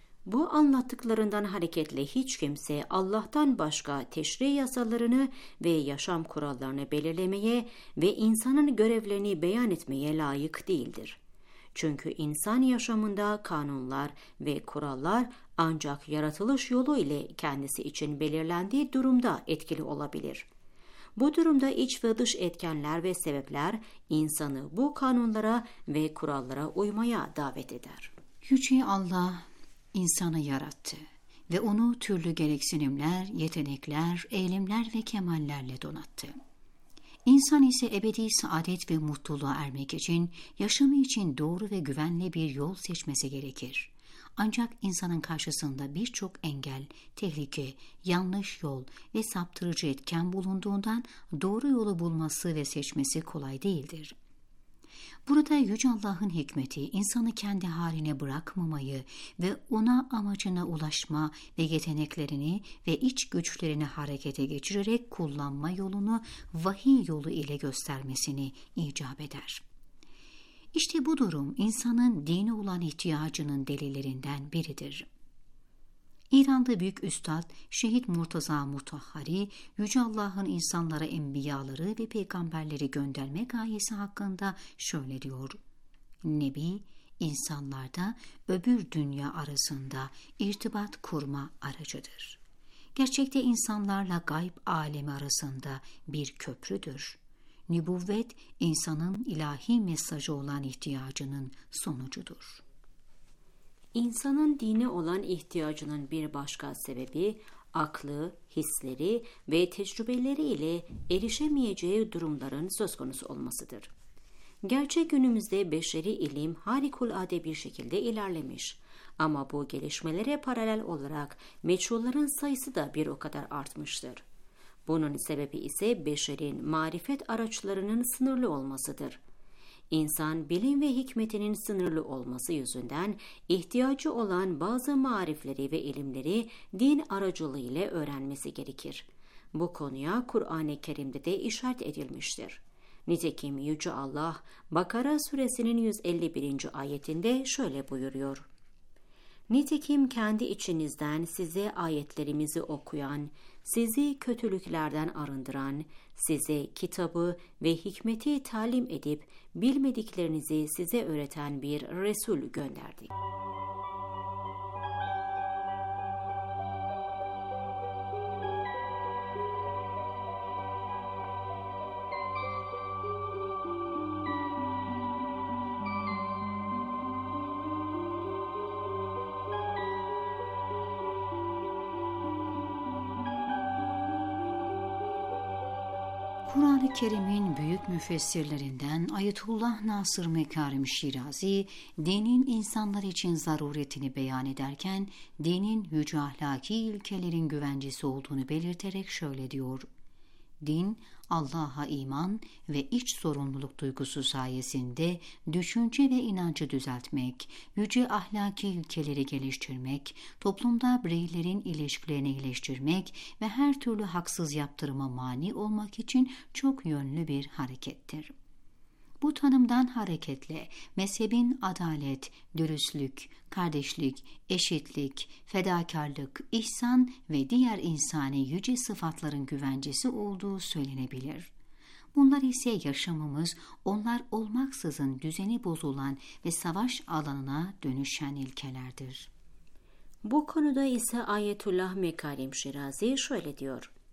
Bu anlattıklarından hareketle hiç kimse Allah'tan başka teşri yasalarını ve yaşam kurallarını belirlemeye ve insanın görevlerini beyan etmeye layık değildir. Çünkü insan yaşamında kanunlar ve kurallar ancak yaratılış yolu ile kendisi için belirlendiği durumda etkili olabilir. Bu durumda iç ve dış etkenler ve sebepler insanı bu kanunlara ve kurallara uymaya davet eder. Yüce Allah insanı yarattı ve onu türlü gereksinimler, yetenekler, eğilimler ve kemallerle donattı. İnsan ise ebedi saadet ve mutluluğa ermek için yaşamı için doğru ve güvenli bir yol seçmesi gerekir. Ancak insanın karşısında birçok engel, tehlike, yanlış yol ve saptırıcı etken bulunduğundan doğru yolu bulması ve seçmesi kolay değildir. Burada Yüce Allah'ın hikmeti insanı kendi haline bırakmamayı ve ona amacına ulaşma ve yeteneklerini ve iç güçlerini harekete geçirerek kullanma yolunu vahiy yolu ile göstermesini icap eder. İşte bu durum insanın dine olan ihtiyacının delillerinden biridir. İran'da büyük üstad Şehit Murtaza Mutahhari, Yüce Allah'ın insanlara enbiyaları ve peygamberleri gönderme gayesi hakkında şöyle diyor. Nebi, insanlarda öbür dünya arasında irtibat kurma aracıdır. Gerçekte insanlarla gayb alemi arasında bir köprüdür. Nübüvvet, insanın ilahi mesajı olan ihtiyacının sonucudur. İnsanın dine olan ihtiyacının bir başka sebebi, aklı, hisleri ve tecrübeleri ile erişemeyeceği durumların söz konusu olmasıdır. Gerçek günümüzde beşeri ilim harikulade bir şekilde ilerlemiş. Ama bu gelişmelere paralel olarak meçhulların sayısı da bir o kadar artmıştır. Bunun sebebi ise beşerin marifet araçlarının sınırlı olmasıdır. İnsan bilim ve hikmetinin sınırlı olması yüzünden ihtiyacı olan bazı marifleri ve ilimleri din aracılığıyla öğrenmesi gerekir. Bu konuya Kur'an-ı Kerim'de de işaret edilmiştir. Nitekim Yüce Allah Bakara suresinin yüz elli birinci ayetinde şöyle buyuruyor. Nitekim kendi içinizden size ayetlerimizi okuyan, sizi kötülüklerden arındıran, size kitabı ve hikmeti talim edip bilmediklerinizi size öğreten bir Resul gönderdik. Kur'an-ı Kerim'in büyük müfessirlerinden Ayetullah Nasır Mekarim Şirazi, dinin insanlar için zaruretini beyan ederken, dinin yüce ahlaki ilkelerin güvencesi olduğunu belirterek şöyle diyor. Din, Allah'a iman ve iç sorumluluk duygusu sayesinde düşünce ve inancı düzeltmek, yüce ahlaki ilkeleri geliştirmek, toplumda bireylerin ilişkilerini iyileştirmek ve her türlü haksız yaptırıma mani olmak için çok yönlü bir harekettir. Bu tanımdan hareketle mezhebin adalet, dürüstlük, kardeşlik, eşitlik, fedakarlık, ihsan ve diğer insani yüce sıfatların güvencesi olduğu söylenebilir. Bunlar ise yaşamımız onlar olmaksızın düzeni bozulan ve savaş alanına dönüşen ilkelerdir. Bu konuda ise Ayetullah Mekarim Şirazi şöyle diyor.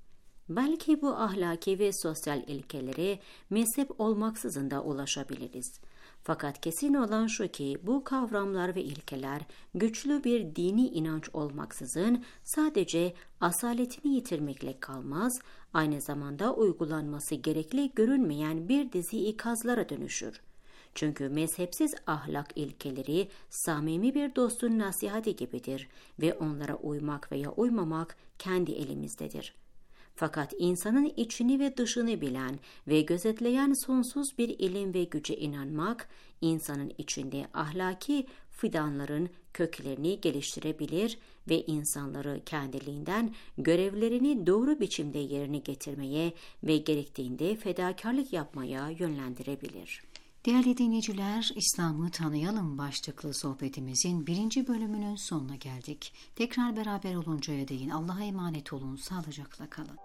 Belki bu ahlaki ve sosyal ilkelere mezhep olmaksızın da ulaşabiliriz. Fakat kesin olan şu ki bu kavramlar ve ilkeler güçlü bir dini inanç olmaksızın sadece asaletini yitirmekle kalmaz, aynı zamanda uygulanması gerekli görünmeyen bir dizi ikazlara dönüşür. Çünkü mezhepsiz ahlak ilkeleri samimi bir dostun nasihati gibidir ve onlara uymak veya uymamak kendi elimizdedir. Fakat insanın içini ve dışını bilen ve gözetleyen sonsuz bir ilim ve güce inanmak, insanın içinde ahlaki fidanların köklerini geliştirebilir ve insanları kendiliğinden görevlerini doğru biçimde yerine getirmeye ve gerektiğinde fedakarlık yapmaya yönlendirebilir. Değerli dinleyiciler, İslam'ı tanıyalım başlıklı sohbetimizin birinci bölümünün sonuna geldik. Tekrar beraber oluncaya değin Allah'a emanet olun, sağlıcakla kalın.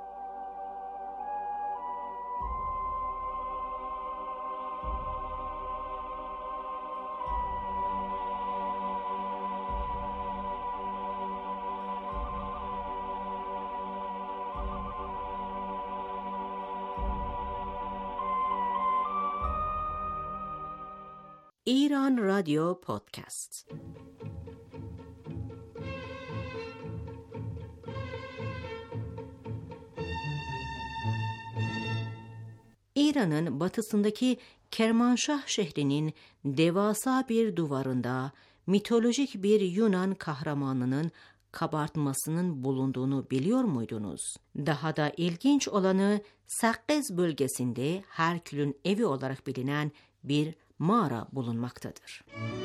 İran Radyo Podcast. İran'ın batısındaki Kermanşah şehrinin devasa bir duvarında mitolojik bir Yunan kahramanının kabartmasının bulunduğunu biliyor muydunuz? Daha da ilginç olanı Saqqez bölgesinde Herkül'ün evi olarak bilinen bir mağara bulunmaktadır.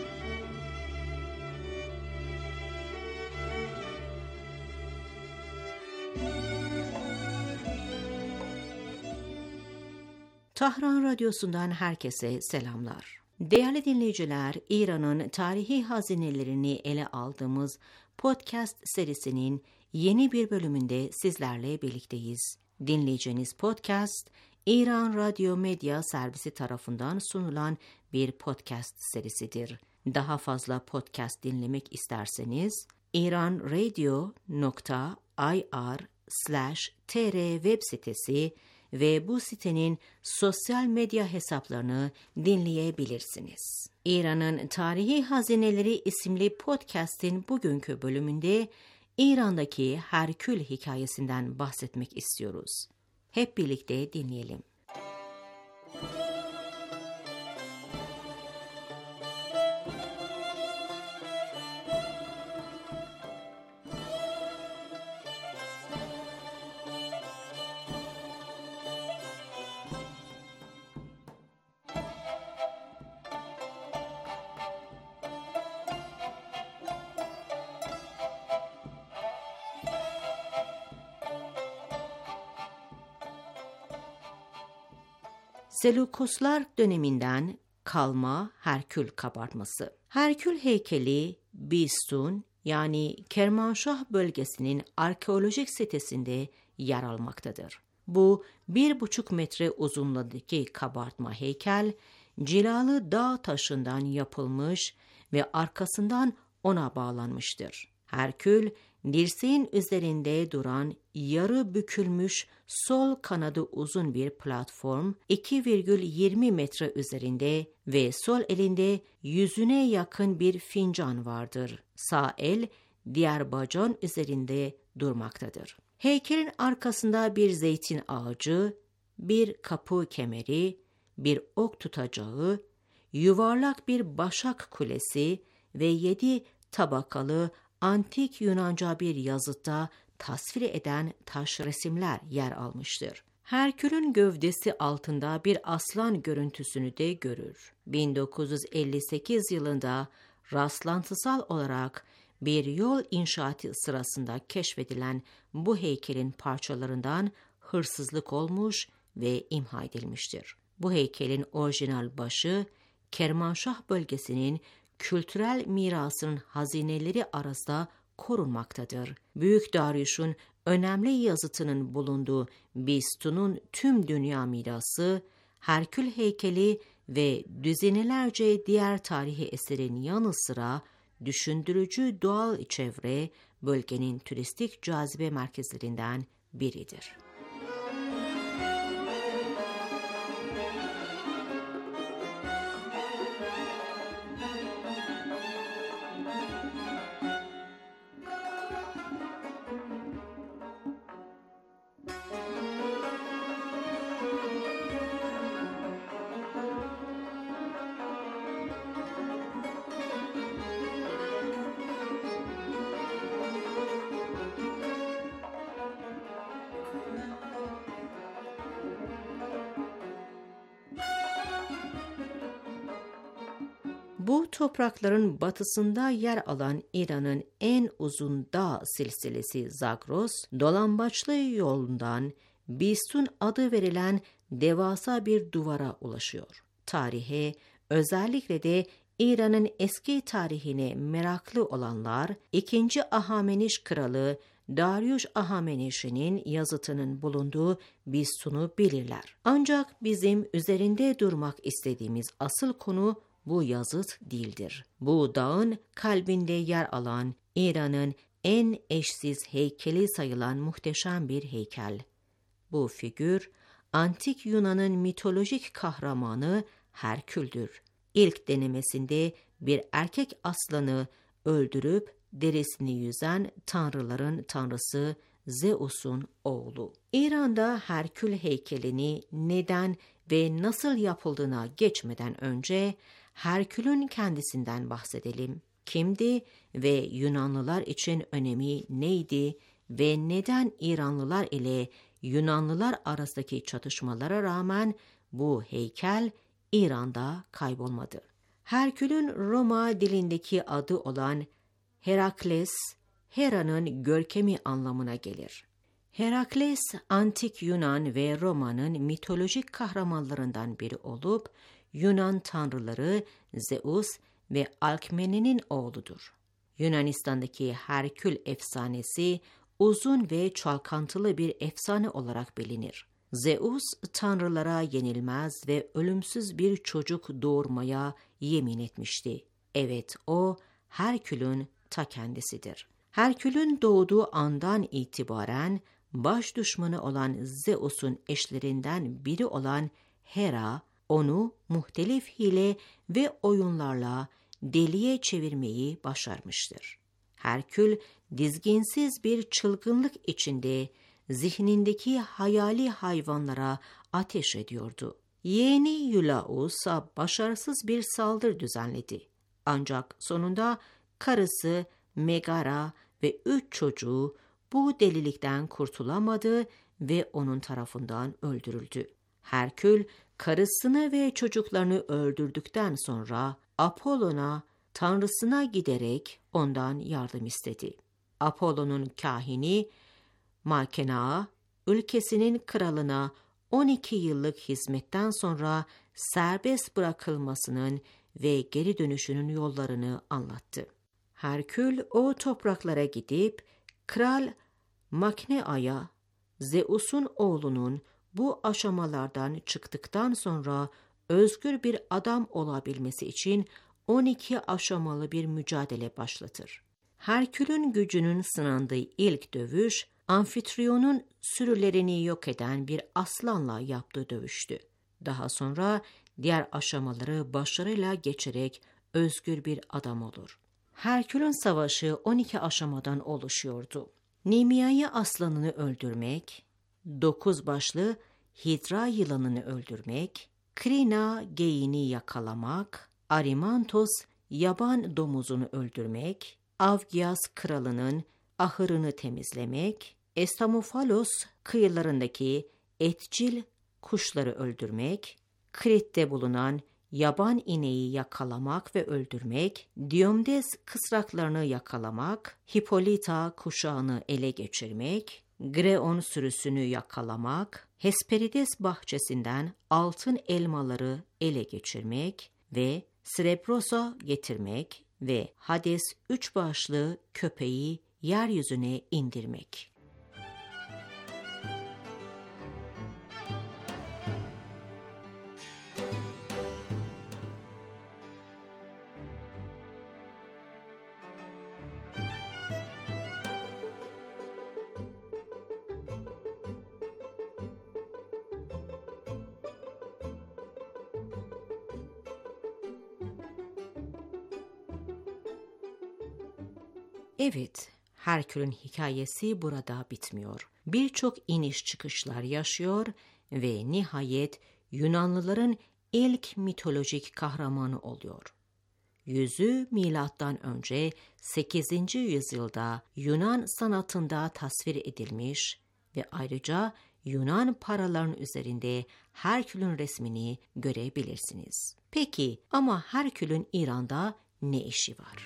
Tahran Radyosu'ndan herkese selamlar. Değerli dinleyiciler, İran'ın tarihi hazinelerini ele aldığımız podcast serisinin yeni bir bölümünde sizlerle birlikteyiz. Dinleyeceğiniz podcast, İran Radyo Medya Servisi tarafından sunulan bir podcast serisidir. Daha fazla podcast dinlemek isterseniz iranradio nokta ir slash tr web sitesi ve bu sitenin sosyal medya hesaplarını dinleyebilirsiniz. İran'ın Tarihi Hazineleri isimli podcast'in bugünkü bölümünde İran'daki Herkül hikayesinden bahsetmek istiyoruz. Hep birlikte dinleyelim. Seleukuslar döneminden kalma Herkül kabartması. Herkül heykeli Bistun yani Kermanşah bölgesinin arkeolojik sitesinde yer almaktadır. Bu bir buçuk metre uzunluğundaki kabartma heykel cilalı dağ taşından yapılmış ve arkasından ona bağlanmıştır. Herkül, dirseğin üzerinde duran yarı bükülmüş sol kanadı uzun bir platform, iki virgül yirmi metre üzerinde ve sol elinde yüzüne yakın bir fincan vardır. Sağ el diğer bacağın üzerinde durmaktadır. Heykelin arkasında bir zeytin ağacı, bir kapı kemeri, bir ok tutacağı, yuvarlak bir başak kulesi ve yedi tabakalı antik Yunanca bir yazıtta tasvir eden taş resimler yer almıştır. Herkül'ün gövdesi altında bir aslan görüntüsünü de görür. bin dokuz yüz elli sekiz yılında rastlantısal olarak bir yol inşaatı sırasında keşfedilen bu heykelin parçalarından hırsızlık olmuş ve imha edilmiştir. Bu heykelin orijinal başı Kermanşah bölgesinin kültürel mirasının hazineleri arasında korunmaktadır. Büyük Darüş'ün önemli yazıtının bulunduğu Bistun'un tüm dünya mirası, Herkül heykeli ve düzinelerce diğer tarihi eserin yanı sıra düşündürücü doğal çevre bölgenin turistik cazibe merkezlerinden biridir. Bu toprakların batısında yer alan İran'ın en uzun dağ silsilesi Zagros, dolambaçlı yolundan Bistun adı verilen devasa bir duvara ulaşıyor. Tarihe, özellikle de İran'ın eski tarihine meraklı olanlar, ikinci Ahameneş kralı Dariuş Ahameneş'in yazıtının bulunduğu Bistun'u bilirler. Ancak bizim üzerinde durmak istediğimiz asıl konu bu yazıt değildir. Bu dağın kalbinde yer alan İran'ın en eşsiz heykeli sayılan muhteşem bir heykel. Bu figür, antik Yunan'ın mitolojik kahramanı Herkül'dür. İlk denemesinde bir erkek aslanı öldürüp derisini yüzen tanrıların tanrısı Zeus'un oğlu. İran'da Herkül heykelini neden ve nasıl yapıldığına geçmeden önce Herkül'ün kendisinden bahsedelim. Kimdi ve Yunanlılar için önemi neydi ve neden İranlılar ile Yunanlılar arasındaki çatışmalara rağmen bu heykel İran'da kaybolmadı. Herkül'ün Roma dilindeki adı olan Herakles, Hera'nın görkemi anlamına gelir. Herakles, antik Yunan ve Roma'nın mitolojik kahramanlarından biri olup, Yunan tanrıları Zeus ve Alkmene'nin oğludur. Yunanistan'daki Herkül efsanesi, uzun ve çalkantılı bir efsane olarak bilinir. Zeus, tanrılara yenilmez ve ölümsüz bir çocuk doğurmaya yemin etmişti. Evet, o Herkül'ün ta kendisidir. Herkül'ün doğduğu andan itibaren baş düşmanı olan Zeus'un eşlerinden biri olan Hera, onu muhtelif hile ve oyunlarla deliye çevirmeyi başarmıştır. Herkül, dizginsiz bir çılgınlık içinde zihnindeki hayali hayvanlara ateş ediyordu. Yeğeni Yulaus'a başarısız bir saldırı düzenledi. Ancak sonunda karısı Megara ve üç çocuğu bu delilikten kurtulamadı ve onun tarafından öldürüldü. Herkül, karısını ve çocuklarını öldürdükten sonra Apollon'a, tanrısına giderek ondan yardım istedi. Apollon'un kahini Makena, ülkesinin kralına on iki yıllık hizmetten sonra serbest bırakılmasının ve geri dönüşünün yollarını anlattı. Herkül o topraklara gidip Kral Maknea'ya Zeus'un oğlunun bu aşamalardan çıktıktan sonra özgür bir adam olabilmesi için on iki aşamalı bir mücadele başlatır. Herkül'ün gücünün sınandığı ilk dövüş, Amfitrion'un sürülerini yok eden bir aslanla yaptığı dövüştü. Daha sonra diğer aşamaları başarıyla geçerek özgür bir adam olur. Herkül'ün savaşı on iki aşamadan oluşuyordu. Nimia'yı aslanını öldürmek, dokuz başlı Hidra yılanını öldürmek, Krina geyiğini yakalamak, Arimantos yaban domuzunu öldürmek, Avgias kralının ahırını temizlemek, Estamofalos kıyılarındaki etçil kuşları öldürmek, Krit'te bulunan yaban ineği yakalamak ve öldürmek, Diomdes kısraklarını yakalamak, Hippolyta kuşağını ele geçirmek, Greon sürüsünü yakalamak, Hesperides bahçesinden altın elmaları ele geçirmek ve Srebrosa getirmek ve Hades üç başlı köpeği yeryüzüne indirmek. Evet, Herkül'ün hikayesi burada bitmiyor. Birçok iniş çıkışlar yaşıyor ve nihayet Yunanlıların ilk mitolojik kahramanı oluyor. Yüzü milattan önce sekizinci yüzyılda Yunan sanatında tasvir edilmiş ve ayrıca Yunan paraların üzerinde Herkül'ün resmini görebilirsiniz. Peki ama Herkül'ün İran'da ne işi var?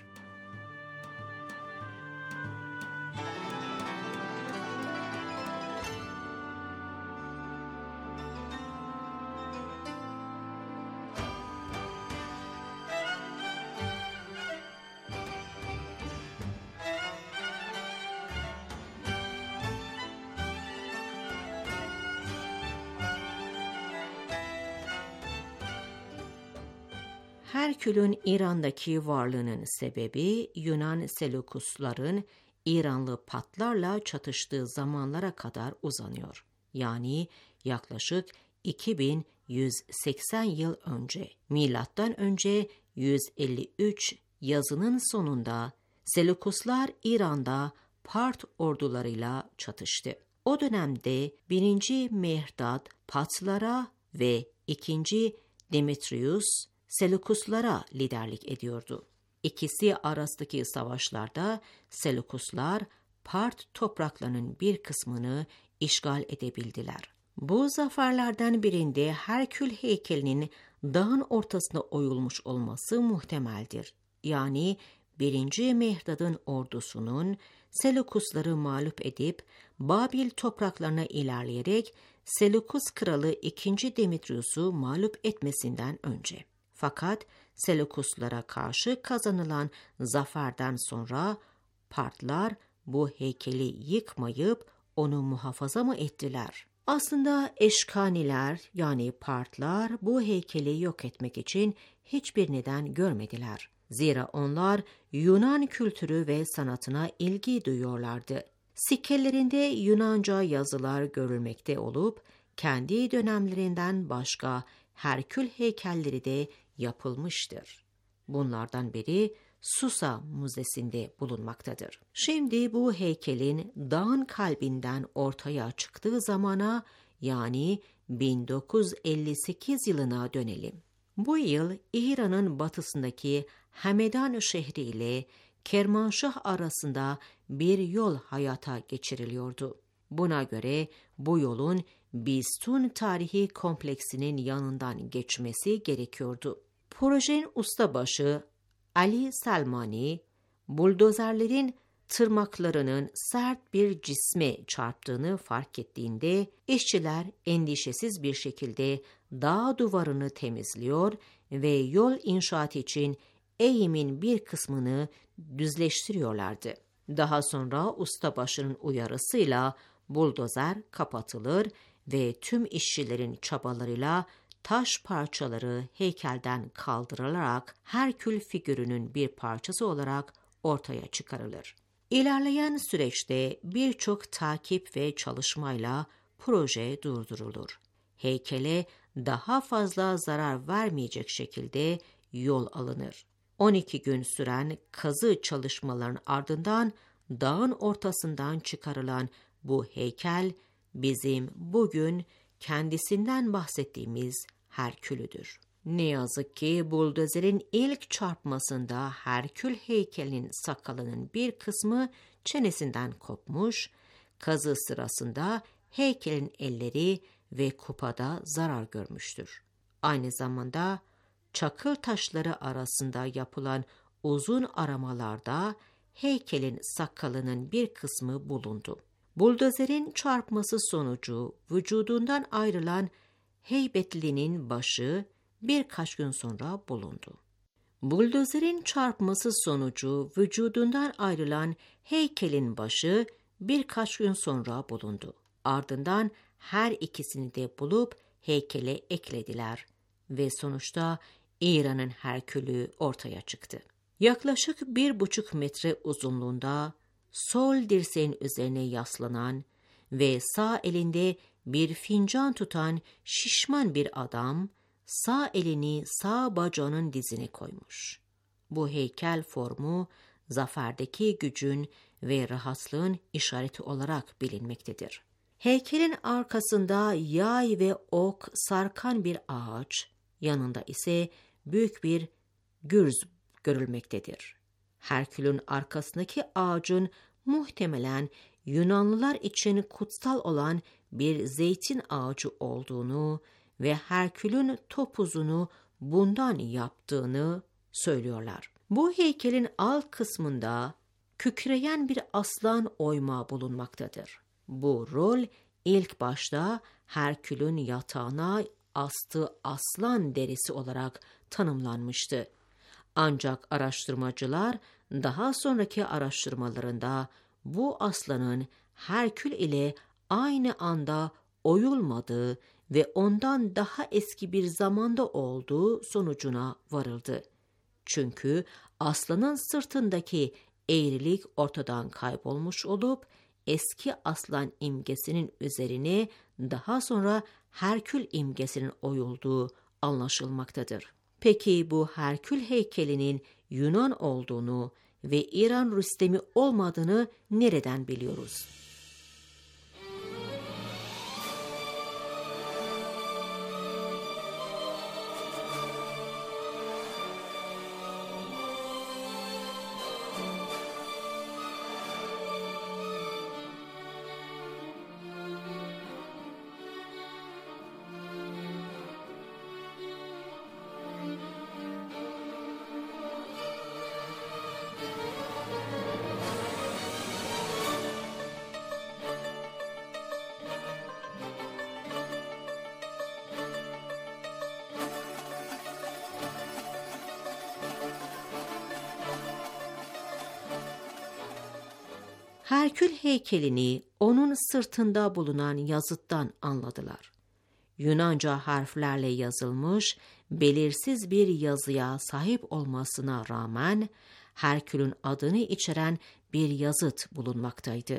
Herkül'ün İran'daki varlığının sebebi Yunan Seleukosların İranlı Patlarla çatıştığı zamanlara kadar uzanıyor. Yani yaklaşık iki bin yüz seksen yıl önce, milattan önce yüz elli üç yazının sonunda Seleukoslar İran'da Part ordularıyla çatıştı. O dönemde birinci Mehrdad Patlara ve ikinci Demetrius Seleukoslara liderlik ediyordu. İkisi arasındaki savaşlarda Seleukoslar Part topraklarının bir kısmını işgal edebildiler. Bu zaferlerden birinde Herkül heykelinin dağın ortasına oyulmuş olması muhtemeldir. Yani birinci Mehrdad'ın ordusunun Seleukosları mağlup edip Babil topraklarına ilerleyerek Seleukos kralı ikinci Demetrius'u mağlup etmesinden önce. Fakat Seleukoslara karşı kazanılan zaferden sonra Partlar bu heykeli yıkmayıp onu muhafaza mı ettiler? Aslında Eşkaniler yani Partlar bu heykeli yok etmek için hiçbir neden görmediler. Zira onlar Yunan kültürü ve sanatına ilgi duyuyorlardı. Sikkelerinde Yunanca yazılar görülmekte olup kendi dönemlerinden başka Herkül heykelleri de yapılmıştır. Bunlardan biri Susa Müzesi'nde bulunmaktadır. Şimdi bu heykelin dağın kalbinden ortaya çıktığı zamana yani bin dokuz yüz elli sekiz yılına dönelim. Bu yıl İran'ın batısındaki Hamedan şehri ile Kermanşah arasında bir yol hayata geçiriliyordu. Buna göre bu yolun Bistun Tarihi Kompleksinin yanından geçmesi gerekiyordu. Projenin ustabaşı Ali Salmani, buldozerlerin tırmaklarının sert bir cisme çarptığını fark ettiğinde işçiler endişesiz bir şekilde dağ duvarını temizliyor ve yol inşaat için eğimin bir kısmını düzleştiriyorlardı. Daha sonra ustabaşının uyarısıyla buldozer kapatılır ve tüm işçilerin çabalarıyla taş parçaları heykelden kaldırılarak Herkül figürünün bir parçası olarak ortaya çıkarılır. İlerleyen süreçte birçok takip ve çalışmayla proje durdurulur. Heykele daha fazla zarar vermeyecek şekilde yol alınır. on iki gün süren kazı çalışmaların ardından dağın ortasından çıkarılan bu heykel bizim bugün kendisinden bahsettiğimiz Herkül'üdür. Ne yazık ki buldozerin ilk çarpmasında Herkül heykelinin sakalının bir kısmı çenesinden kopmuş, kazı sırasında heykelin elleri ve kupada zarar görmüştür. Aynı zamanda çakıl taşları arasında yapılan uzun aramalarda heykelin sakalının bir kısmı bulundu. Buldozerin çarpması sonucu vücudundan ayrılan Heybetlinin başı birkaç gün sonra bulundu. Buldozerin çarpması sonucu vücudundan ayrılan heykelin başı birkaç gün sonra bulundu. Ardından her ikisini de bulup heykele eklediler ve sonuçta İran'ın Herkül'ü ortaya çıktı. Yaklaşık bir buçuk metre uzunluğunda sol dirseğin üzerine yaslanan ve sağ elinde bir fincan tutan şişman bir adam sağ elini sağ bacağının dizine koymuş. Bu heykel formu zaferdeki gücün ve rahatlığın işareti olarak bilinmektedir. Heykelin arkasında yay ve ok sarkan bir ağaç, yanında ise büyük bir gürz görülmektedir. Herkül'ün arkasındaki ağacın muhtemelen Yunanlılar için kutsal olan bir zeytin ağacı olduğunu ve Herkül'ün topuzunu bundan yaptığını söylüyorlar. Bu heykelin alt kısmında kükreyen bir aslan oymağı bulunmaktadır. Bu rol ilk başta Herkül'ün yatağına astığı aslan derisi olarak tanımlanmıştı. Ancak araştırmacılar daha sonraki araştırmalarında bu aslanın Herkül ile aynı anda oyulmadığı ve ondan daha eski bir zamanda olduğu sonucuna varıldı. Çünkü aslanın sırtındaki eğrilik ortadan kaybolmuş olup eski aslan imgesinin üzerine daha sonra Herkül imgesinin oyulduğu anlaşılmaktadır. Peki bu Herkül heykelinin Yunan olduğunu ve İran Rüstem'i olmadığını nereden biliyoruz? Herkül heykelini onun sırtında bulunan yazıttan anladılar. Yunanca harflerle yazılmış, belirsiz bir yazıya sahip olmasına rağmen Herkül'ün adını içeren bir yazıt bulunmaktaydı.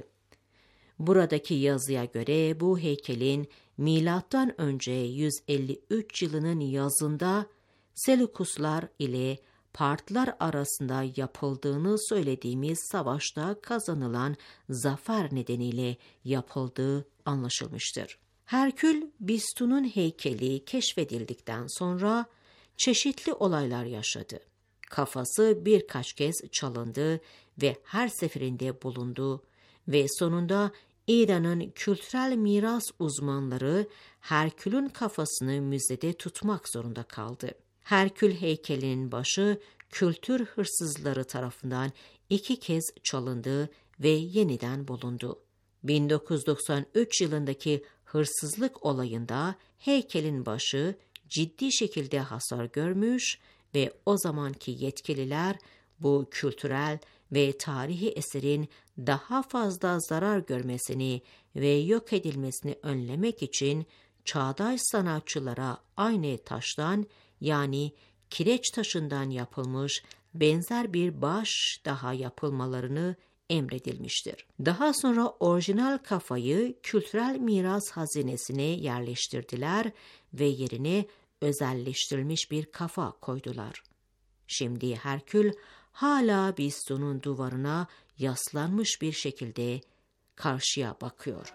Buradaki yazıya göre bu heykelin milattan önce yüz elli üç yılının yazında Seleukuslar ile Partlar arasında yapıldığını söylediğimiz savaşta kazanılan zafer nedeniyle yapıldığı anlaşılmıştır. Herkül Bistun'un heykeli keşfedildikten sonra çeşitli olaylar yaşadı. Kafası birkaç kez çalındı ve her seferinde bulundu ve sonunda İran'ın kültürel miras uzmanları Herkül'ün kafasını müzede tutmak zorunda kaldı. Herkül heykelinin başı kültür hırsızları tarafından iki kez çalındı ve yeniden bulundu. bin dokuz yüz doksan üç yılındaki hırsızlık olayında heykelin başı ciddi şekilde hasar görmüş ve o zamanki yetkililer bu kültürel ve tarihi eserin daha fazla zarar görmesini ve yok edilmesini önlemek için çağdaş sanatçılara aynı taştan, yani kireç taşından yapılmış benzer bir baş daha yapılmalarını emredilmiştir. Daha sonra orijinal kafayı kültürel miras hazinesine yerleştirdiler ve yerine özelleştirilmiş bir kafa koydular. Şimdi Herkül hala Bistun'un duvarına yaslanmış bir şekilde karşıya bakıyor.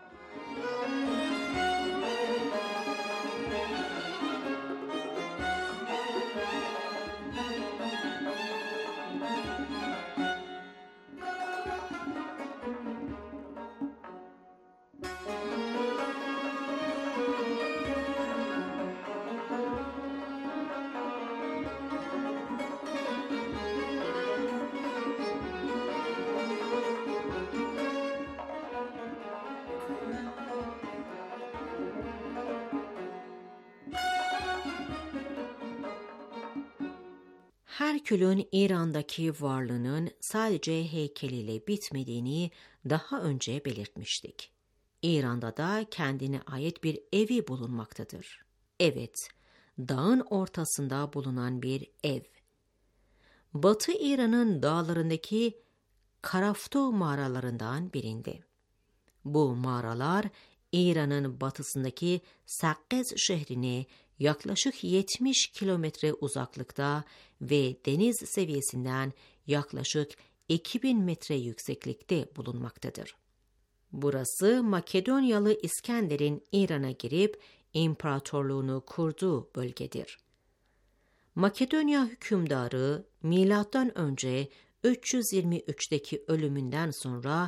Herkül'ün İran'daki varlığının sadece heykeliyle bitmediğini daha önce belirtmiştik. İran'da da kendine ait bir evi bulunmaktadır. Evet, dağın ortasında bulunan bir ev. Batı İran'ın dağlarındaki Karafto mağaralarından birinde. Bu mağaralar İran'ın batısındaki Saqqez şehrine yaklaşık yetmiş kilometre uzaklıkta ve deniz seviyesinden yaklaşık iki bin metre yükseklikte bulunmaktadır. Burası Makedonyalı İskender'in İran'a girip imparatorluğunu kurduğu bölgedir. Makedonya hükümdarı milattan önce üç yüz yirmi üçteki ölümünden sonra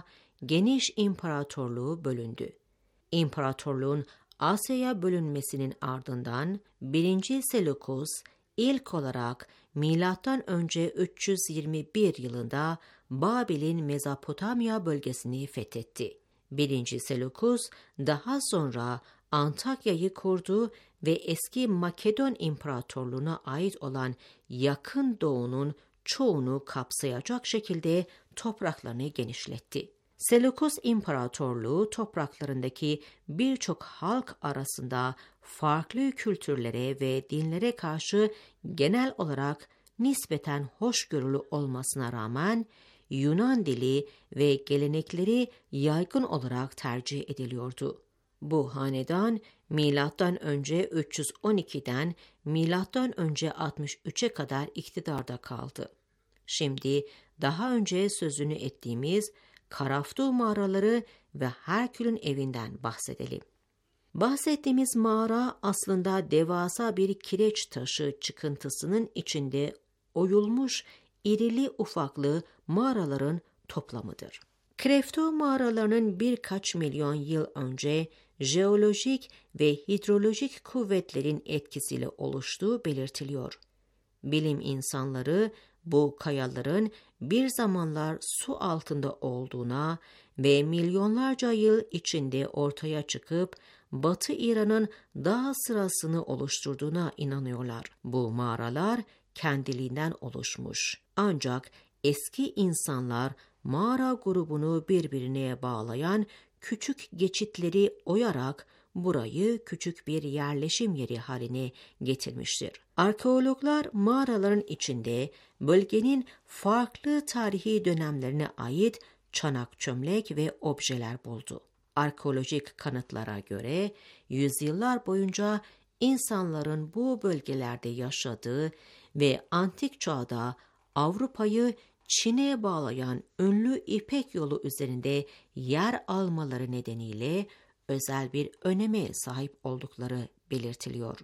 geniş imparatorluğu bölündü. İmparatorluğun Asya'ya bölünmesinin ardından birinci Seleukos ilk olarak milattan önce üç yüz yirmi bir yılında Babil'in Mezopotamya bölgesini fethetti. birinci Seleukos daha sonra Antakya'yı kurdu ve eski Makedon İmparatorluğu'na ait olan Yakın Doğu'nun çoğunu kapsayacak şekilde topraklarını genişletti. Seleukos İmparatorluğu topraklarındaki birçok halk arasında farklı kültürlere ve dinlere karşı genel olarak nispeten hoşgörülü olmasına rağmen Yunan dili ve gelenekleri yaygın olarak tercih ediliyordu. Bu hanedan milattan önce üç yüz on ikiden milattan önce altmış üçe kadar iktidarda kaldı. Şimdi daha önce sözünü ettiğimiz Karaftu mağaraları ve Herkül'ün evinden bahsedelim. Bahsettiğimiz mağara aslında devasa bir kireç taşı çıkıntısının içinde oyulmuş irili ufaklı mağaraların toplamıdır. Krefto mağaralarının birkaç milyon yıl önce jeolojik ve hidrolojik kuvvetlerin etkisiyle oluştuğu belirtiliyor. Bilim insanları bu kayaların bir zamanlar su altında olduğuna ve milyonlarca yıl içinde ortaya çıkıp Batı İran'ın dağ sırasını oluşturduğuna inanıyorlar. Bu mağaralar kendiliğinden oluşmuş. Ancak eski insanlar mağara grubunu birbirine bağlayan küçük geçitleri oyarak burayı küçük bir yerleşim yeri haline getirmiştir. Arkeologlar mağaraların içinde bölgenin farklı tarihi dönemlerine ait çanak çömlek ve objeler buldu. Arkeolojik kanıtlara göre yüzyıllar boyunca insanların bu bölgelerde yaşadığı ve antik çağda Avrupa'yı Çin'e bağlayan ünlü İpek yolu üzerinde yer almaları nedeniyle özel bir öneme sahip oldukları belirtiliyor.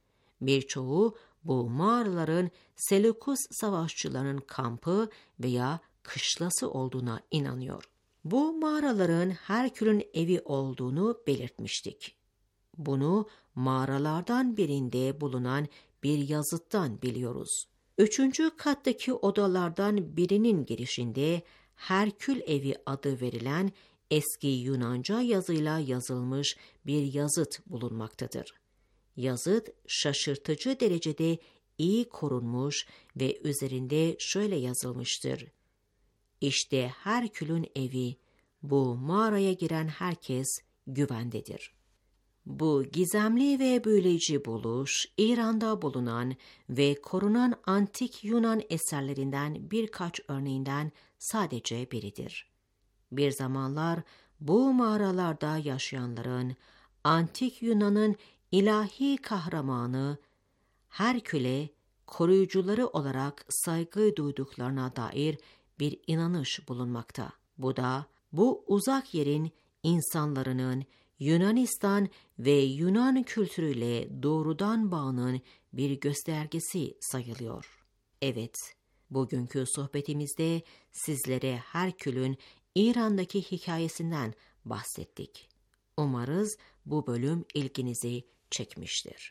Birçoğu bu mağaraların Seleukos savaşçılarının kampı veya kışlası olduğuna inanıyor. Bu mağaraların Herkül'ün evi olduğunu belirtmiştik. Bunu mağaralardan birinde bulunan bir yazıttan biliyoruz. Üçüncü kattaki odalardan birinin girişinde Herkül evi adı verilen eski Yunanca yazıyla yazılmış bir yazıt bulunmaktadır. Yazıt şaşırtıcı derecede iyi korunmuş ve üzerinde şöyle yazılmıştır. İşte Herkül'ün evi, bu mağaraya giren herkes güvendedir. Bu gizemli ve büyüleyici buluş, İran'da bulunan ve korunan antik Yunan eserlerinden birkaç örneğinden sadece biridir. Bir zamanlar bu mağaralarda yaşayanların antik Yunan'ın ilahi kahramanı Herkül'e koruyucuları olarak saygı duyduklarına dair bir inanış bulunmakta. Bu da bu uzak yerin insanların Yunanistan ve Yunan kültürüyle doğrudan bağının bir göstergesi sayılıyor. Evet, bugünkü sohbetimizde sizlere Herkül'ün İran'daki hikayesinden bahsettik. Umarız bu bölüm ilginizi çekmiştir.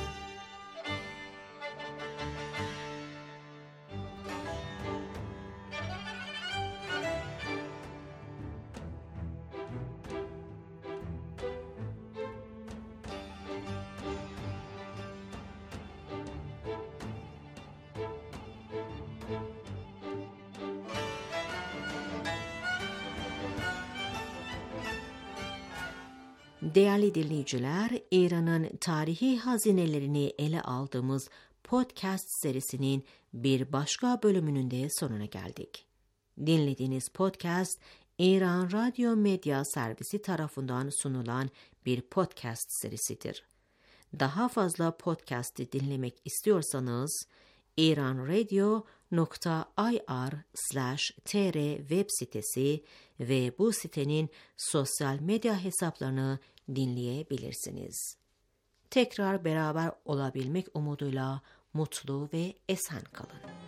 Değerli dinleyiciler, İran'ın tarihi hazinelerini ele aldığımız podcast serisinin bir başka bölümünün de sonuna geldik. Dinlediğiniz podcast, İran Radyo Medya Servisi tarafından sunulan bir podcast serisidir. Daha fazla podcast'i dinlemek istiyorsanız, iranradio nokta ir slash tr web sitesi ve bu sitenin sosyal medya hesaplarını dinleyebilirsiniz. Tekrar beraber olabilmek umuduyla mutlu ve esen kalın.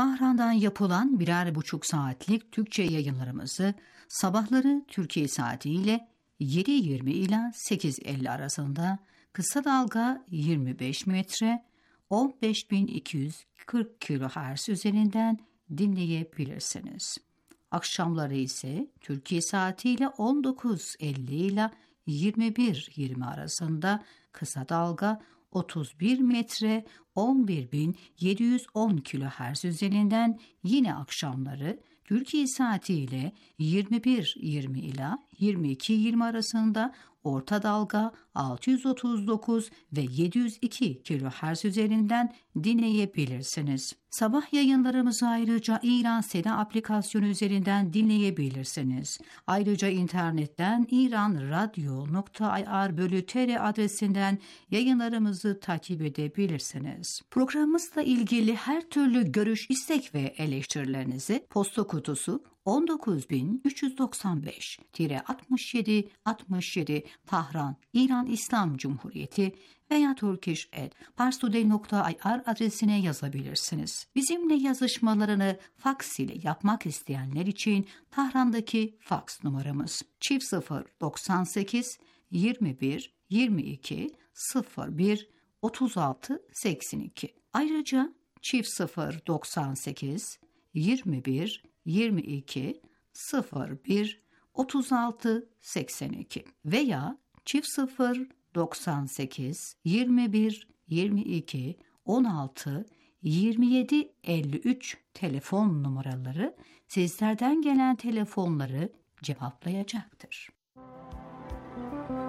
Tahran'dan yapılan birer buçuk saatlik Türkçe yayınlarımızı sabahları Türkiye saatiyle yedi yirmi ila sekiz elli arasında kısa dalga yirmi beş metre on beş bin iki yüz kırk kilohertz üzerinden dinleyebilirsiniz. Akşamları ise Türkiye saatiyle on dokuz elli ila yirmi bir yirmi arasında kısa dalga otuz bir metre on bir bin yedi yüz on kilohertz üzerinden yine akşamları Türkiye saatiyle yirmi bir yirmi ila yirmi iki yirmi arasında orta dalga altı yüz otuz dokuz ve yedi yüz iki kilohertz üzerinden dinleyebilirsiniz. Sabah yayınlarımızı ayrıca İran Seda aplikasyonu üzerinden dinleyebilirsiniz. Ayrıca internetten iranradio nokta ir bölü tr adresinden yayınlarımızı takip edebilirsiniz. Programımızla ilgili her türlü görüş, istek ve eleştirilerinizi posta kutusu on dokuz bin üç yüz doksan beş altmış yedi altmış yedi Tahran, İran İslam Cumhuriyeti veya turkish at parstoday nokta ir adresine yazabilirsiniz. Bizimle yazışmalarını faks ile yapmak isteyenler için Tahran'daki faks numaramız çift sıfır doksan sekiz yirmi bir yirmi iki sıfır bir otuz altı seksen iki. Ayrıca çift sıfır doksan sekiz yirmi bir yirmi iki sıfır bir otuz altı seksen iki veya çift sıfır doksan sekiz yirmi bir yirmi iki on altı yirmi yedi elli üç telefon numaraları sizlerden gelen telefonları cevaplayacaktır.